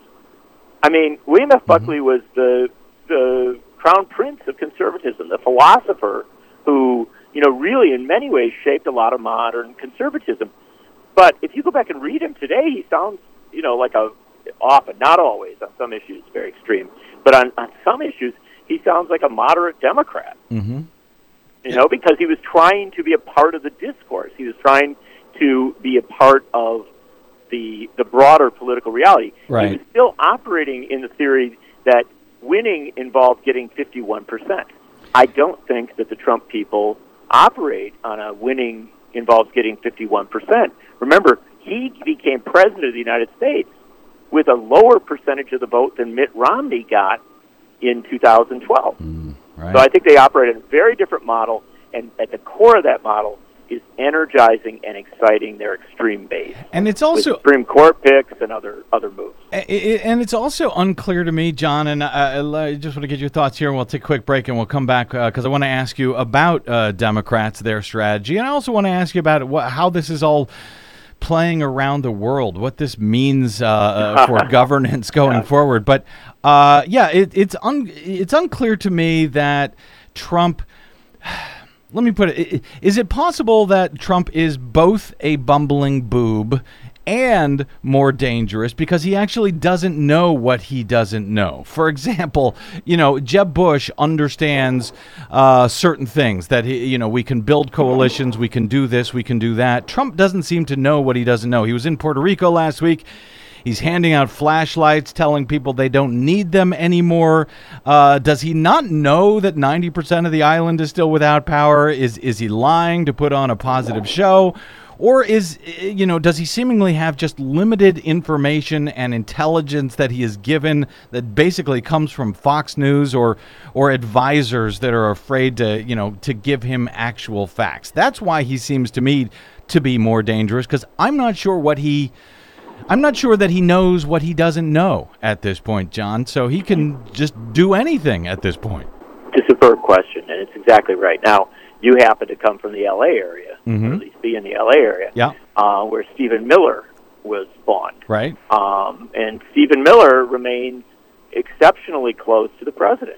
[SPEAKER 5] I mean, William F. Mm-hmm. Buckley was the the crown prince of conservatism, the philosopher who, you know, really in many ways shaped a lot of modern conservatism. But if you go back and read him today, he sounds, you know, like a, often, not always, on some issues, very extreme. But on, on some issues, he sounds like a moderate Democrat.
[SPEAKER 2] Mm-hmm.
[SPEAKER 5] You know, because he was trying to be a part of the discourse. He was trying to be a part of the the broader political reality.
[SPEAKER 2] Right.
[SPEAKER 5] He was still operating in the theory that winning involved getting fifty-one percent. I don't think that the Trump people operate on a winning involves getting fifty-one percent. Remember, he became president of the United States with a lower percentage of the vote than Mitt Romney got in two thousand twelve.
[SPEAKER 2] Mm, right.
[SPEAKER 5] So I think they operate in a very different model, and at the core of that model is energizing and exciting their extreme base.
[SPEAKER 2] And it's also
[SPEAKER 5] with Supreme Court picks and other other moves.
[SPEAKER 2] And it's also unclear to me, John, and I just want to get your thoughts here, and we'll take a quick break, and we'll come back, because uh, I want to ask you about uh, Democrats, their strategy, and I also want to ask you about what, how this is all playing around the world, what this means uh, uh, for governance going yeah. forward. But uh, yeah, it, it's un- it's unclear to me that Trump. Let me put it: is it possible that Trump is both a bumbling boob and more dangerous because he actually doesn't know what he doesn't know? For example, you know, Jeb Bush understands uh, certain things that, he, you know, we can build coalitions, we can do this, we can do that. Trump doesn't seem to know what he doesn't know. He was in Puerto Rico last week. He's handing out flashlights, telling people they don't need them anymore. Uh, does he not know that ninety percent of the island is still without power? Is is he lying to put on a positive show? Or is, you know, does he seemingly have just limited information and intelligence that he is given that basically comes from Fox News or or advisors that are afraid to, you know, to give him actual facts? That's why he seems to me to be more dangerous, because I'm not sure what he... I'm not sure that he knows what he doesn't know at this point, John, so he can just do anything at this point.
[SPEAKER 5] It's a superb question, and it's exactly right. Now, you happen to come from the L A area,
[SPEAKER 2] mm-hmm.
[SPEAKER 5] or at least be in the L A area,
[SPEAKER 2] yeah.
[SPEAKER 5] uh, where Stephen Miller was spawned.
[SPEAKER 2] Right.
[SPEAKER 5] Um, and Stephen Miller remains exceptionally close to the president.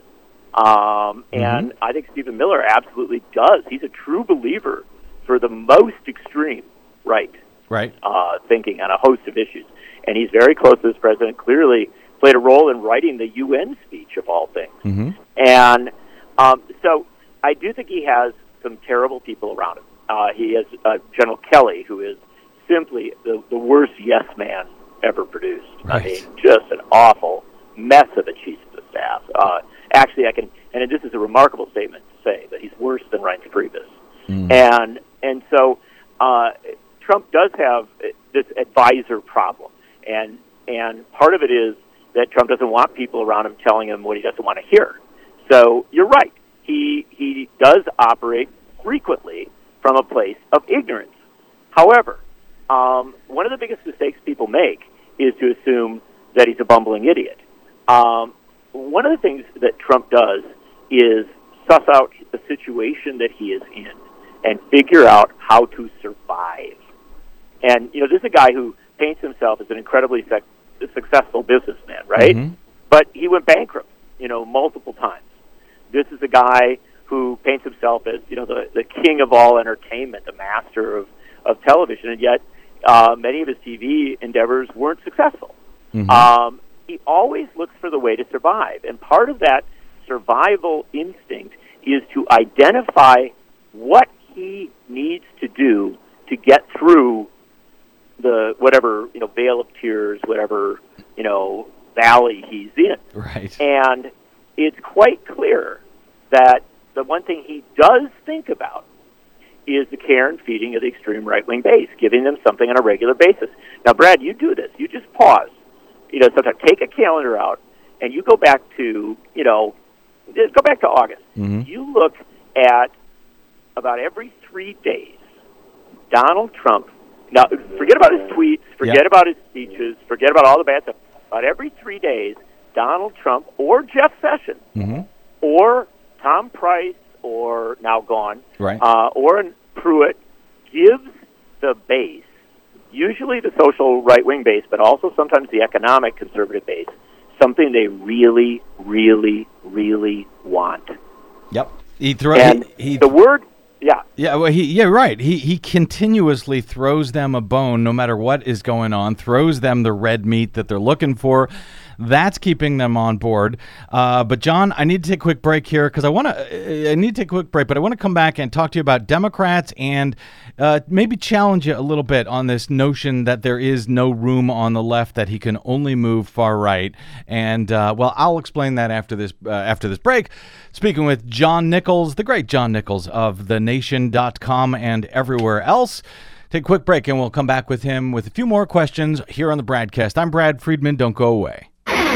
[SPEAKER 5] Um, and mm-hmm. I think Stephen Miller absolutely does. He's a true believer for the most extreme right.
[SPEAKER 2] Right.
[SPEAKER 5] Uh, thinking on a host of issues. And he's very close to this president, clearly played a role in writing the U N speech, of all things.
[SPEAKER 2] Mm-hmm.
[SPEAKER 5] And um, so I do think he has some terrible people around him. Uh, he has uh, General Kelly, who is simply the, the worst yes man ever produced.
[SPEAKER 2] Right.
[SPEAKER 5] I mean, just an awful mess of a chief of staff. Uh, actually, I can, and this is a remarkable statement to say, that he's worse than Reince Priebus.
[SPEAKER 2] Mm.
[SPEAKER 5] And and so uh, Trump does have this advisor problem, and and part of it is that Trump doesn't want people around him telling him what he doesn't want to hear. So you're right. He he does operate frequently from a place of ignorance. However, um, one of the biggest mistakes people make is to assume that he's a bumbling idiot. Um, one of the things that Trump does is suss out the situation that he is in and figure out how to survive. And, you know, this is a guy who paints himself as an incredibly sec- successful businessman, right?
[SPEAKER 2] Mm-hmm.
[SPEAKER 5] But he went bankrupt, you know, multiple times. This is a guy who paints himself as, you know, the, the king of all entertainment, the master of, of television, and yet uh, many of his T V endeavors weren't successful.
[SPEAKER 2] Mm-hmm.
[SPEAKER 5] Um, he always looks for the way to survive, and part of that survival instinct is to identify what he needs to do to get through the whatever, you know, Vale of Tears, whatever, you know, valley he's in.
[SPEAKER 2] Right.
[SPEAKER 5] And it's quite clear that the one thing he does think about is the care and feeding of the extreme right-wing base, giving them something on a regular basis. Now, Brad, you do this. You just pause. You know, sometimes take a calendar out, and you go back to, you know, just go back to August.
[SPEAKER 2] Mm-hmm.
[SPEAKER 5] You look at about every three days, Donald Trump, now forget about his tweets, forget
[SPEAKER 2] Yep.
[SPEAKER 5] about his speeches, forget about all the bad stuff. About every three days, Donald Trump or Jeff Sessions
[SPEAKER 2] Mm-hmm.
[SPEAKER 5] or Tom Price, or now gone,
[SPEAKER 2] Right.
[SPEAKER 5] uh, or Pruitt, gives the base, usually the social right-wing base, but also sometimes the economic conservative base, something they really, really, really want.
[SPEAKER 2] Yep. He throws.
[SPEAKER 5] And
[SPEAKER 2] he, he
[SPEAKER 5] the word, yeah,
[SPEAKER 2] Yeah, well, he yeah, right. He he continuously throws them a bone, no matter what is going on. Throws them the red meat that they're looking for. That's keeping them on board. Uh, but John, I need to take a quick break here because I want to. I need to take a quick break, but I want to come back and talk to you about Democrats and uh, maybe challenge you a little bit on this notion that there is no room on the left, that he can only move far right. And uh, well, I'll explain that after this uh, after this break. Speaking with John Nichols, the great John Nichols of the nation dot com and everywhere else. Take a quick break and we'll come back with him with a few more questions here on the Bradcast. I'm Brad Friedman. Don't go away.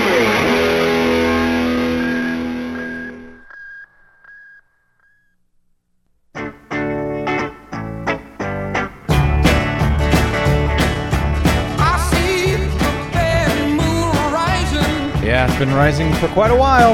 [SPEAKER 2] Yeah, it's been rising for quite a while.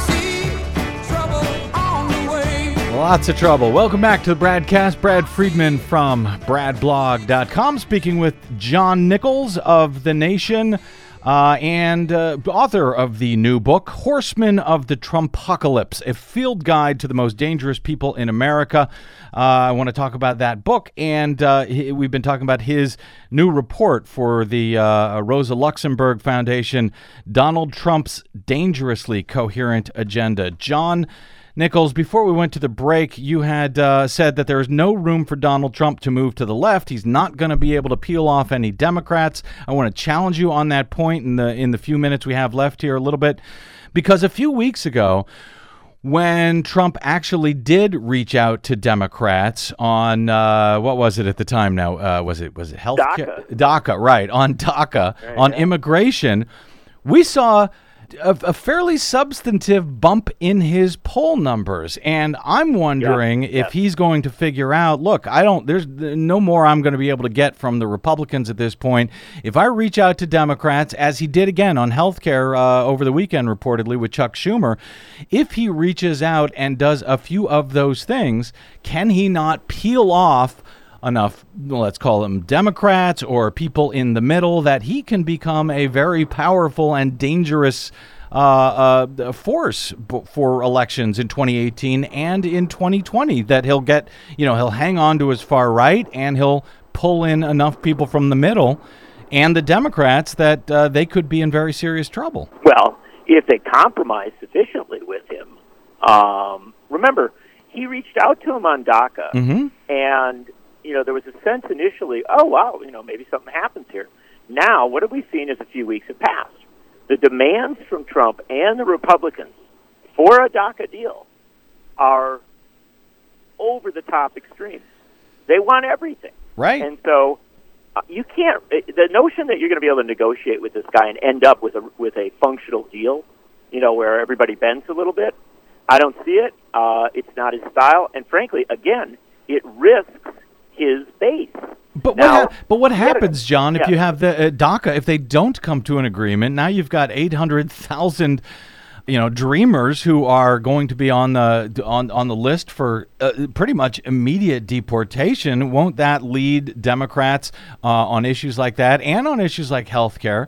[SPEAKER 2] Lots of trouble. Welcome back to the Bradcast. Brad Friedman from brad blog dot com, speaking with John Nichols of The Nation, uh, and uh, author of the new book, Horsemen of the Trumpocalypse, a field guide to the most dangerous people in America. Uh, I want to talk about that book, and uh, he, we've been talking about his new report for the uh, Rosa Luxemburg Foundation, Donald Trump's Dangerously Coherent Agenda. John Nichols, before we went to the break, you had uh, said that there is no room for Donald Trump to move to the left. He's not going to be able to peel off any Democrats. I want to challenge you on that point in the in the few minutes we have left here a little bit, because a few weeks ago, when Trump actually did reach out to Democrats on uh, what was it at the time? Now uh, was it was it health
[SPEAKER 5] DACA.
[SPEAKER 2] DACA, right? On DACA,
[SPEAKER 5] Right,
[SPEAKER 2] on
[SPEAKER 5] yeah.
[SPEAKER 2] immigration, we saw A, a fairly substantive bump in his poll numbers, and I'm wondering
[SPEAKER 5] Yeah,
[SPEAKER 2] if
[SPEAKER 5] yeah.
[SPEAKER 2] he's going to figure out, look, I don't, there's no more I'm going to be able to get from the Republicans at this point. If I reach out to Democrats, as he did again on healthcare uh, over the weekend, reportedly with Chuck Schumer, if he reaches out and does a few of those things, can he not peel off enough, let's call them Democrats or people in the middle, that he can become a very powerful and dangerous uh, uh, force b- for elections in twenty eighteen and in twenty twenty, that he'll get, you know, he'll hang on to his far right and he'll pull in enough people from the middle and the Democrats that uh, they could be in very serious trouble.
[SPEAKER 5] Well, if they compromise sufficiently with him, um, remember, he reached out to him on DACA,
[SPEAKER 2] Mm-hmm.
[SPEAKER 5] and, you know, there was a sense initially, oh, wow, you know, maybe something happens here. Now, what have we seen as a few weeks have passed? The demands from Trump and the Republicans for a DACA deal are over-the-top extreme. They want everything.
[SPEAKER 2] Right.
[SPEAKER 5] And so uh, you can't, the notion that you're going to be able to negotiate with this guy and end up with a, with a functional deal, you know, where everybody bends a little bit, I don't see it. Uh, it's not his style. And frankly, again, it risks his base.
[SPEAKER 2] But
[SPEAKER 5] Now,
[SPEAKER 2] what ha- but what happens, John, if
[SPEAKER 5] yeah.
[SPEAKER 2] you have the uh, DACA, if they don't come to an agreement, now you've got eight hundred thousand, you know, dreamers who are going to be on the on on the list for uh, pretty much immediate deportation. Won't that lead Democrats uh, on issues like that and on issues like health care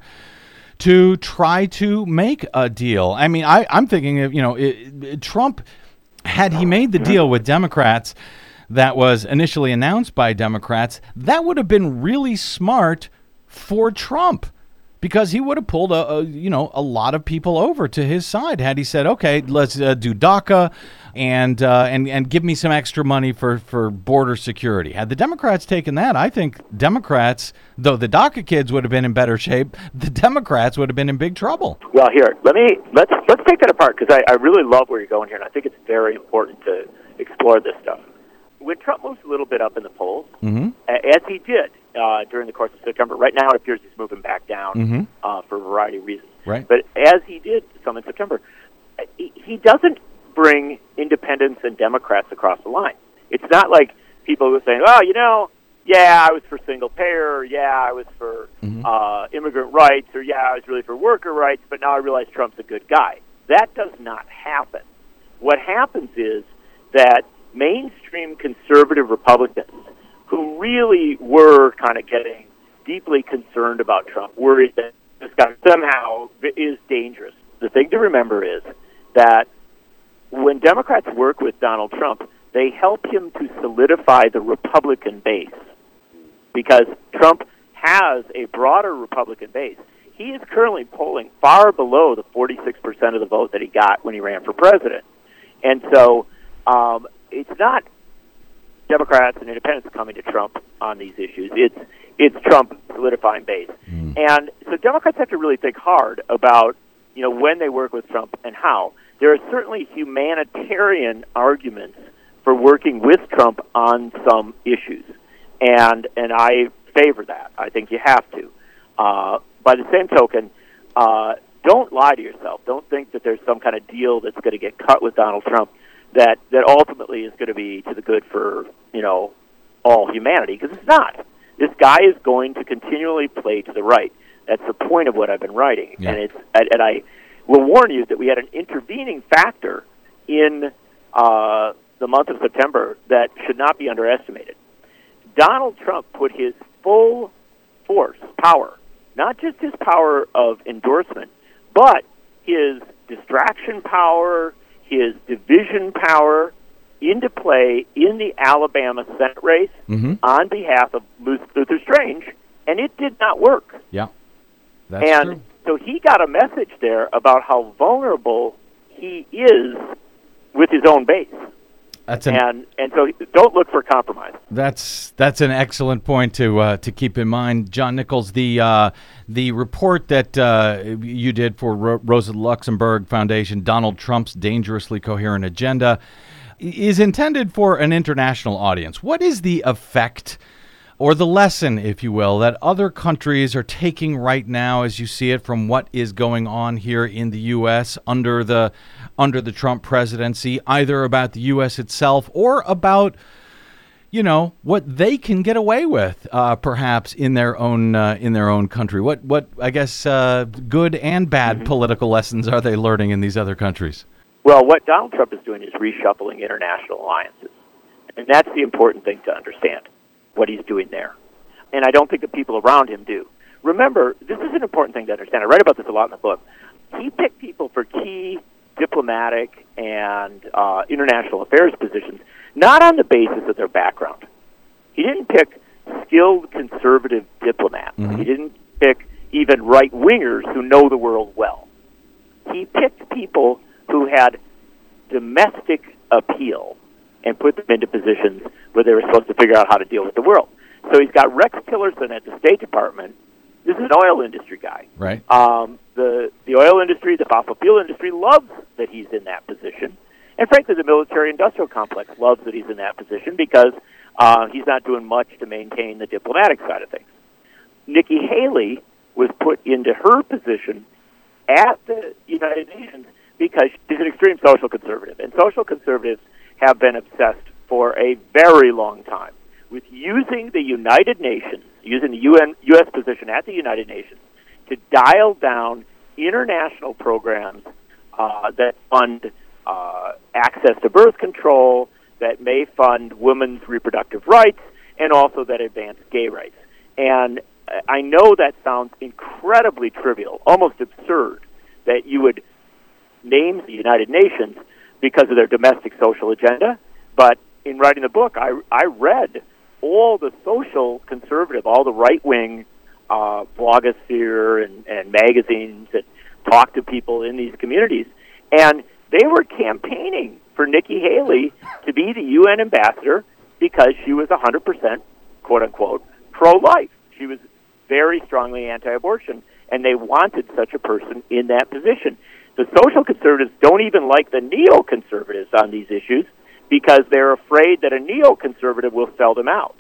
[SPEAKER 2] to try to make a deal? I mean, I, I'm thinking of, you know, it, it, Trump, had he made the deal with Democrats that was initially announced by Democrats, that would have been really smart for Trump, because he would have pulled a, a you know a lot of people over to his side had he said, okay, let's uh, do DACA and uh, and and give me some extra money for, for border security. Had the Democrats taken that, I think Democrats, though the DACA kids would have been in better shape, the Democrats would have been in big trouble.
[SPEAKER 5] Well, here, let me let's let's take that apart, because I, I really love where you're going here, and I think it's very important to explore this stuff. When Trump moves a little bit up in the polls,
[SPEAKER 2] Mm-hmm.
[SPEAKER 5] a- as he did uh, during the course of September, right now it appears he's moving back down
[SPEAKER 2] Mm-hmm.
[SPEAKER 5] uh, for a variety of reasons.
[SPEAKER 2] Right.
[SPEAKER 5] But as he did some in September, he, he doesn't bring independents and Democrats across the line. It's not like people who are saying, oh, you know, yeah, I was for single payer, or yeah, I was for
[SPEAKER 2] Mhm.
[SPEAKER 5] uh, immigrant rights, or yeah, I was really for worker rights, but now I realize Trump's a good guy. That does not happen. What happens is that mainstream conservative Republicans who really were kind of getting deeply concerned about Trump, worried that this guy somehow is dangerous. The thing to remember is that when Democrats work with Donald Trump, they help him to solidify the Republican base, because Trump has a broader Republican base. He is currently polling far below the forty-six percent of the vote that he got when he ran for president. And so um, it's not Democrats and independents coming to Trump on these issues. It's it's Trump solidifying base.
[SPEAKER 2] Mm.
[SPEAKER 5] And so Democrats have to really think hard about, you know, when they work with Trump and how. There are certainly humanitarian arguments for working with Trump on some issues, and and I favor that. I think you have to. Uh, by the same token, uh, don't lie to yourself. Don't think that there's some kind of deal that's going to get cut with Donald Trump that that ultimately is going to be to the good for, you know, all humanity, because it's not. This guy is going to continually play to the right. That's the point of what I've been writing,
[SPEAKER 2] Yeah.
[SPEAKER 5] and it's and, and I will warn you that we had an intervening factor in uh, the month of September that should not be underestimated. Donald Trump put his full force, power, not just his power of endorsement, but his distraction power, his division power, into play in the Alabama Senate race
[SPEAKER 2] Mm-hmm.
[SPEAKER 5] on behalf of Luther Strange, and it did not work.
[SPEAKER 2] Yeah, that's
[SPEAKER 5] and
[SPEAKER 2] true.
[SPEAKER 5] so he got a message there about how vulnerable he is with his own base.
[SPEAKER 2] That's an
[SPEAKER 5] And and so don't look for compromise.
[SPEAKER 2] That's that's an excellent point to uh, to keep in mind, John Nichols. The uh, the report that uh, you did for Ro- Rosa Luxemburg Foundation, Donald Trump's Dangerously Coherent Agenda, is intended for an international audience. What is the effect, or the lesson, if you will, that other countries are taking right now, as you see it, from what is going on here in the U S under the under the Trump presidency, either about the U S itself or about, you know, what they can get away with, uh, perhaps in their own uh, in their own country? What what I guess uh, good and bad
[SPEAKER 5] Mm-hmm.
[SPEAKER 2] political lessons are they learning in these other countries?
[SPEAKER 5] Well, what Donald Trump is doing is reshuffling international alliances. And that's the important thing to understand, what he's doing there. And I don't think the people around him do. Remember, this is an important thing to understand. I write about this a lot in the book. He picked people for key diplomatic and uh, international affairs positions, not on the basis of their background. He didn't pick skilled conservative diplomats.
[SPEAKER 2] Mhm.
[SPEAKER 5] He didn't pick even right-wingers who know the world well. He picked people who had domestic appeal and put them into positions where they were supposed to figure out how to deal with the world. So he's got Rex Tillerson at the State Department. This is an oil industry guy.
[SPEAKER 2] Right.
[SPEAKER 5] Um, the the oil industry, the fossil fuel industry, loves that he's in that position. And frankly, the military-industrial complex loves that he's in that position because uh, he's not doing much to maintain the diplomatic side of things. Nikki Haley was put into her position at the United Nations because she's an extreme social conservative. And social conservatives have been obsessed for a very long time with using the United Nations, using the U N, U S position at the United Nations to dial down international programs uh, that fund uh, access to birth control, that may fund women's reproductive rights, and also that advance gay rights. And I know that sounds incredibly trivial, almost absurd, that you would name the United Nations because of their domestic social agenda, but in writing the book, I, I read all the social conservative, all the right-wing uh, blogosphere and, and magazines that talk to people in these communities, and they were campaigning for Nikki Haley to be the U N ambassador because she was one hundred percent, quote-unquote, pro-life. She was very strongly anti-abortion, and they wanted such a person in that position. The social conservatives don't even like the neoconservatives on these issues because they're afraid that a neoconservative will sell them out.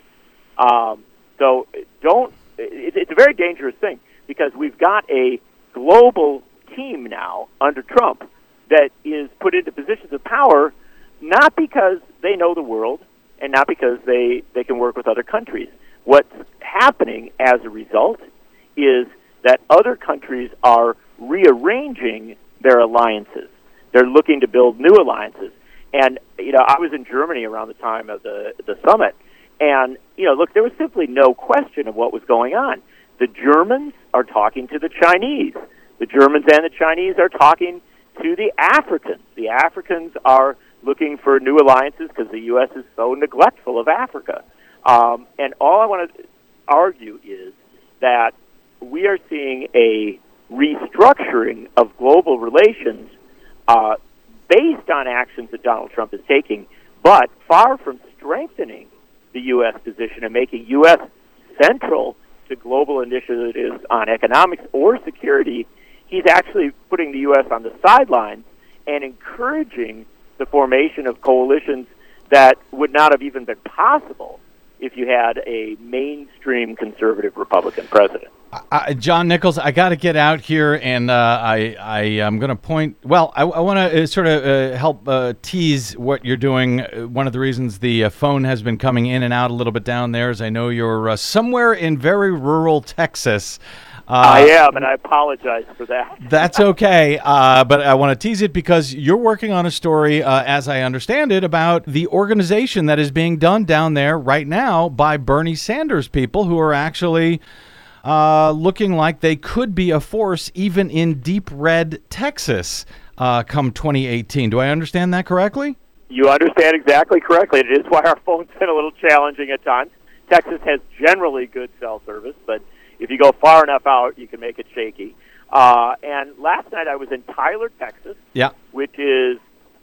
[SPEAKER 5] Um, so don't. It, it's a very dangerous thing because we've got a global team now under Trump that is put into positions of power not because they know the world and not because they, they can work with other countries. What's happening as a result is that other countries are rearranging their alliances. They're looking to build new alliances. And, you know, I was in Germany around the time of the, the summit, and, you know, look, there was simply no question of what was going on. The Germans are talking to the Chinese. The Germans and the Chinese are talking to the Africans. The Africans are looking for new alliances because the U S is so neglectful of Africa. Um, and all I want to argue is that we are seeing a restructuring of global relations uh, based on actions that Donald Trump is taking, but far from strengthening the U S position and making U S central to global initiatives on economics or security. He's actually putting the U S on the sidelines and encouraging the formation of coalitions that would not have even been possible if you had a mainstream conservative Republican president.
[SPEAKER 2] Uh, John Nichols, I got to get out here, and uh, I, I am going to point. Well, I, I want to uh, sort of uh, help uh, tease what you're doing. Uh, one of the reasons the uh, phone has been coming in and out a little bit down there is I know you're uh, somewhere in very rural Texas. Uh,
[SPEAKER 5] I am, and I apologize for that.
[SPEAKER 2] That's okay, uh, but I want to tease it because you're working on a story, uh, as I understand it, about the organization that is being done down there right now by Bernie Sanders people who are actually uh, looking like they could be a force even in deep red Texas uh, come twenty eighteen. Do I understand that correctly?
[SPEAKER 5] You understand exactly correctly. It is why our phone's been a little challenging at times. Texas has generally good cell service, but if you go far enough out, you can make it shaky. Uh, and last night I was in Tyler, Texas,
[SPEAKER 2] yeah,
[SPEAKER 5] which is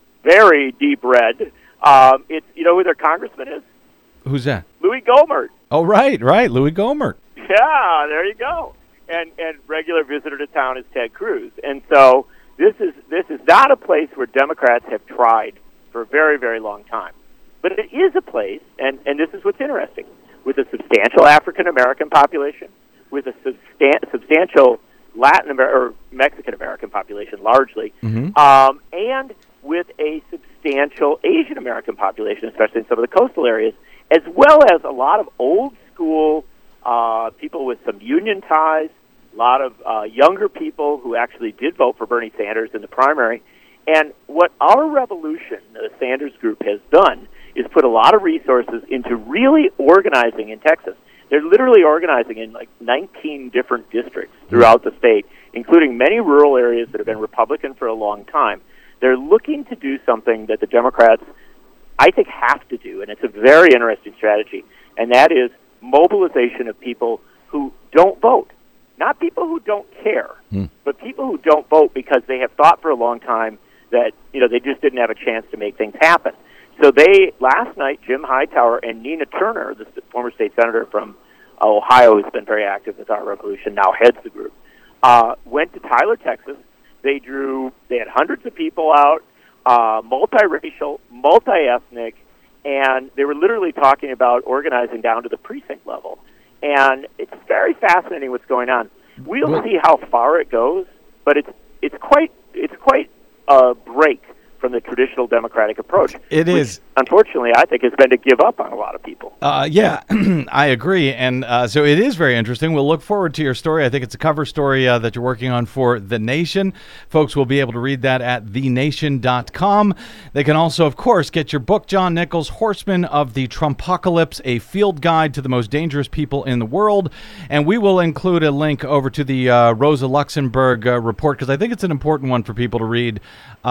[SPEAKER 5] very deep red. Um, it's you know who their congressman is?
[SPEAKER 2] Who's that?
[SPEAKER 5] Louis Gohmert.
[SPEAKER 2] Oh, right, right, Louis Gohmert.
[SPEAKER 5] Yeah, there you go. And and regular visitor to town is Ted Cruz. And so this is this is not a place where Democrats have tried for a very, very long time. But it is a place, and, and this is what's interesting, with a substantial African-American population, with a substan- substantial Latin Amer- or Mexican-American population, largely,
[SPEAKER 2] mm-hmm.
[SPEAKER 5] um, and with a substantial Asian-American population, especially in some of the coastal areas, as well as a lot of old-school uh, people with some union ties, a lot of uh, younger people who actually did vote for Bernie Sanders in the primary. And what our revolution, the Sanders Group, has done is put a lot of resources into really organizing in Texas. They're literally organizing in like nineteen different districts throughout the state, including many rural areas that have been Republican for a long time. They're looking to do something that the Democrats, I think, have to do, and it's a very interesting strategy, and that is mobilization of people who don't vote. not people who don't care,
[SPEAKER 2] Hmm.
[SPEAKER 5] but people who don't vote because they have thought for a long time that, you know, they just didn't have a chance to make things happen. So they, last night, Jim Hightower and Nina Turner, the former state senator from uh, Ohio, who's been very active with Our Revolution, now heads the group, uh, went to Tyler, Texas. They drew, they had hundreds of people out, uh, multiracial, multi-ethnic, and they were literally talking about organizing down to the precinct level. And it's very fascinating what's going on. We'll
[SPEAKER 2] Well-
[SPEAKER 5] see how far it goes, but it's it's quite it's quite a break from the traditional Democratic approach.
[SPEAKER 2] It
[SPEAKER 5] which,
[SPEAKER 2] is.
[SPEAKER 5] unfortunately, I think has been to give up on a lot of people.
[SPEAKER 2] Uh, yeah, I agree. And uh, so it is very interesting. We'll look forward to your story. I think it's a cover story uh, that you're working on for The Nation. Folks will be able to read that at the nation dot com. They can also, of course, get your book, John Nichols, Horsemen of the Trumpocalypse, a field guide to the most dangerous people in the world. And we will include a link over to the uh, Rosa Luxemburg uh, report, because I think it's an important one for people to read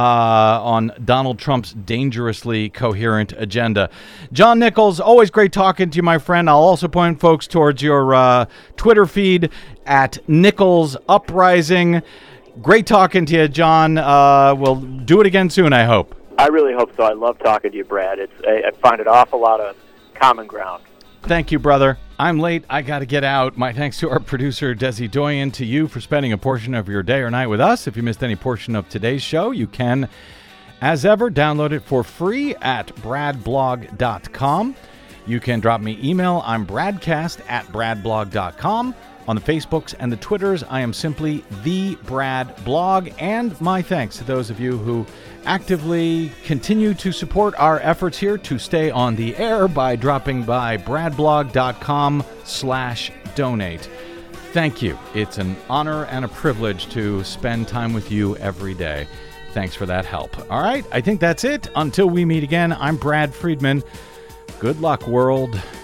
[SPEAKER 2] uh, on Donald Trump's dangerously coherent agenda. John Nichols, always great talking to you, my friend. I'll also point folks towards your uh, Twitter feed at Nichols Uprising. Great talking to you, John. Uh, we'll do it again soon, I hope.
[SPEAKER 5] I really hope so. I love talking to you, Brad. It's I, I find an awful lot of common ground.
[SPEAKER 2] Thank you, brother. I'm late. I got to get out. My thanks to our producer, Desi Doyen, to you for spending a portion of your day or night with us. If you missed any portion of today's show, you can, as ever, download it for free at brad blog dot com. You can drop me email. I'm bradcast at brad blog dot com. On the Facebooks and the Twitters, I am simply The Brad Blog. And my thanks to those of you who actively continue to support our efforts here to stay on the air by dropping by brad blog dot com slash donate. Thank you. It's an honor and a privilege to spend time with you every day. Thanks for that help. All right, I think that's it. Until we meet again, I'm Brad Friedman. Good luck, world.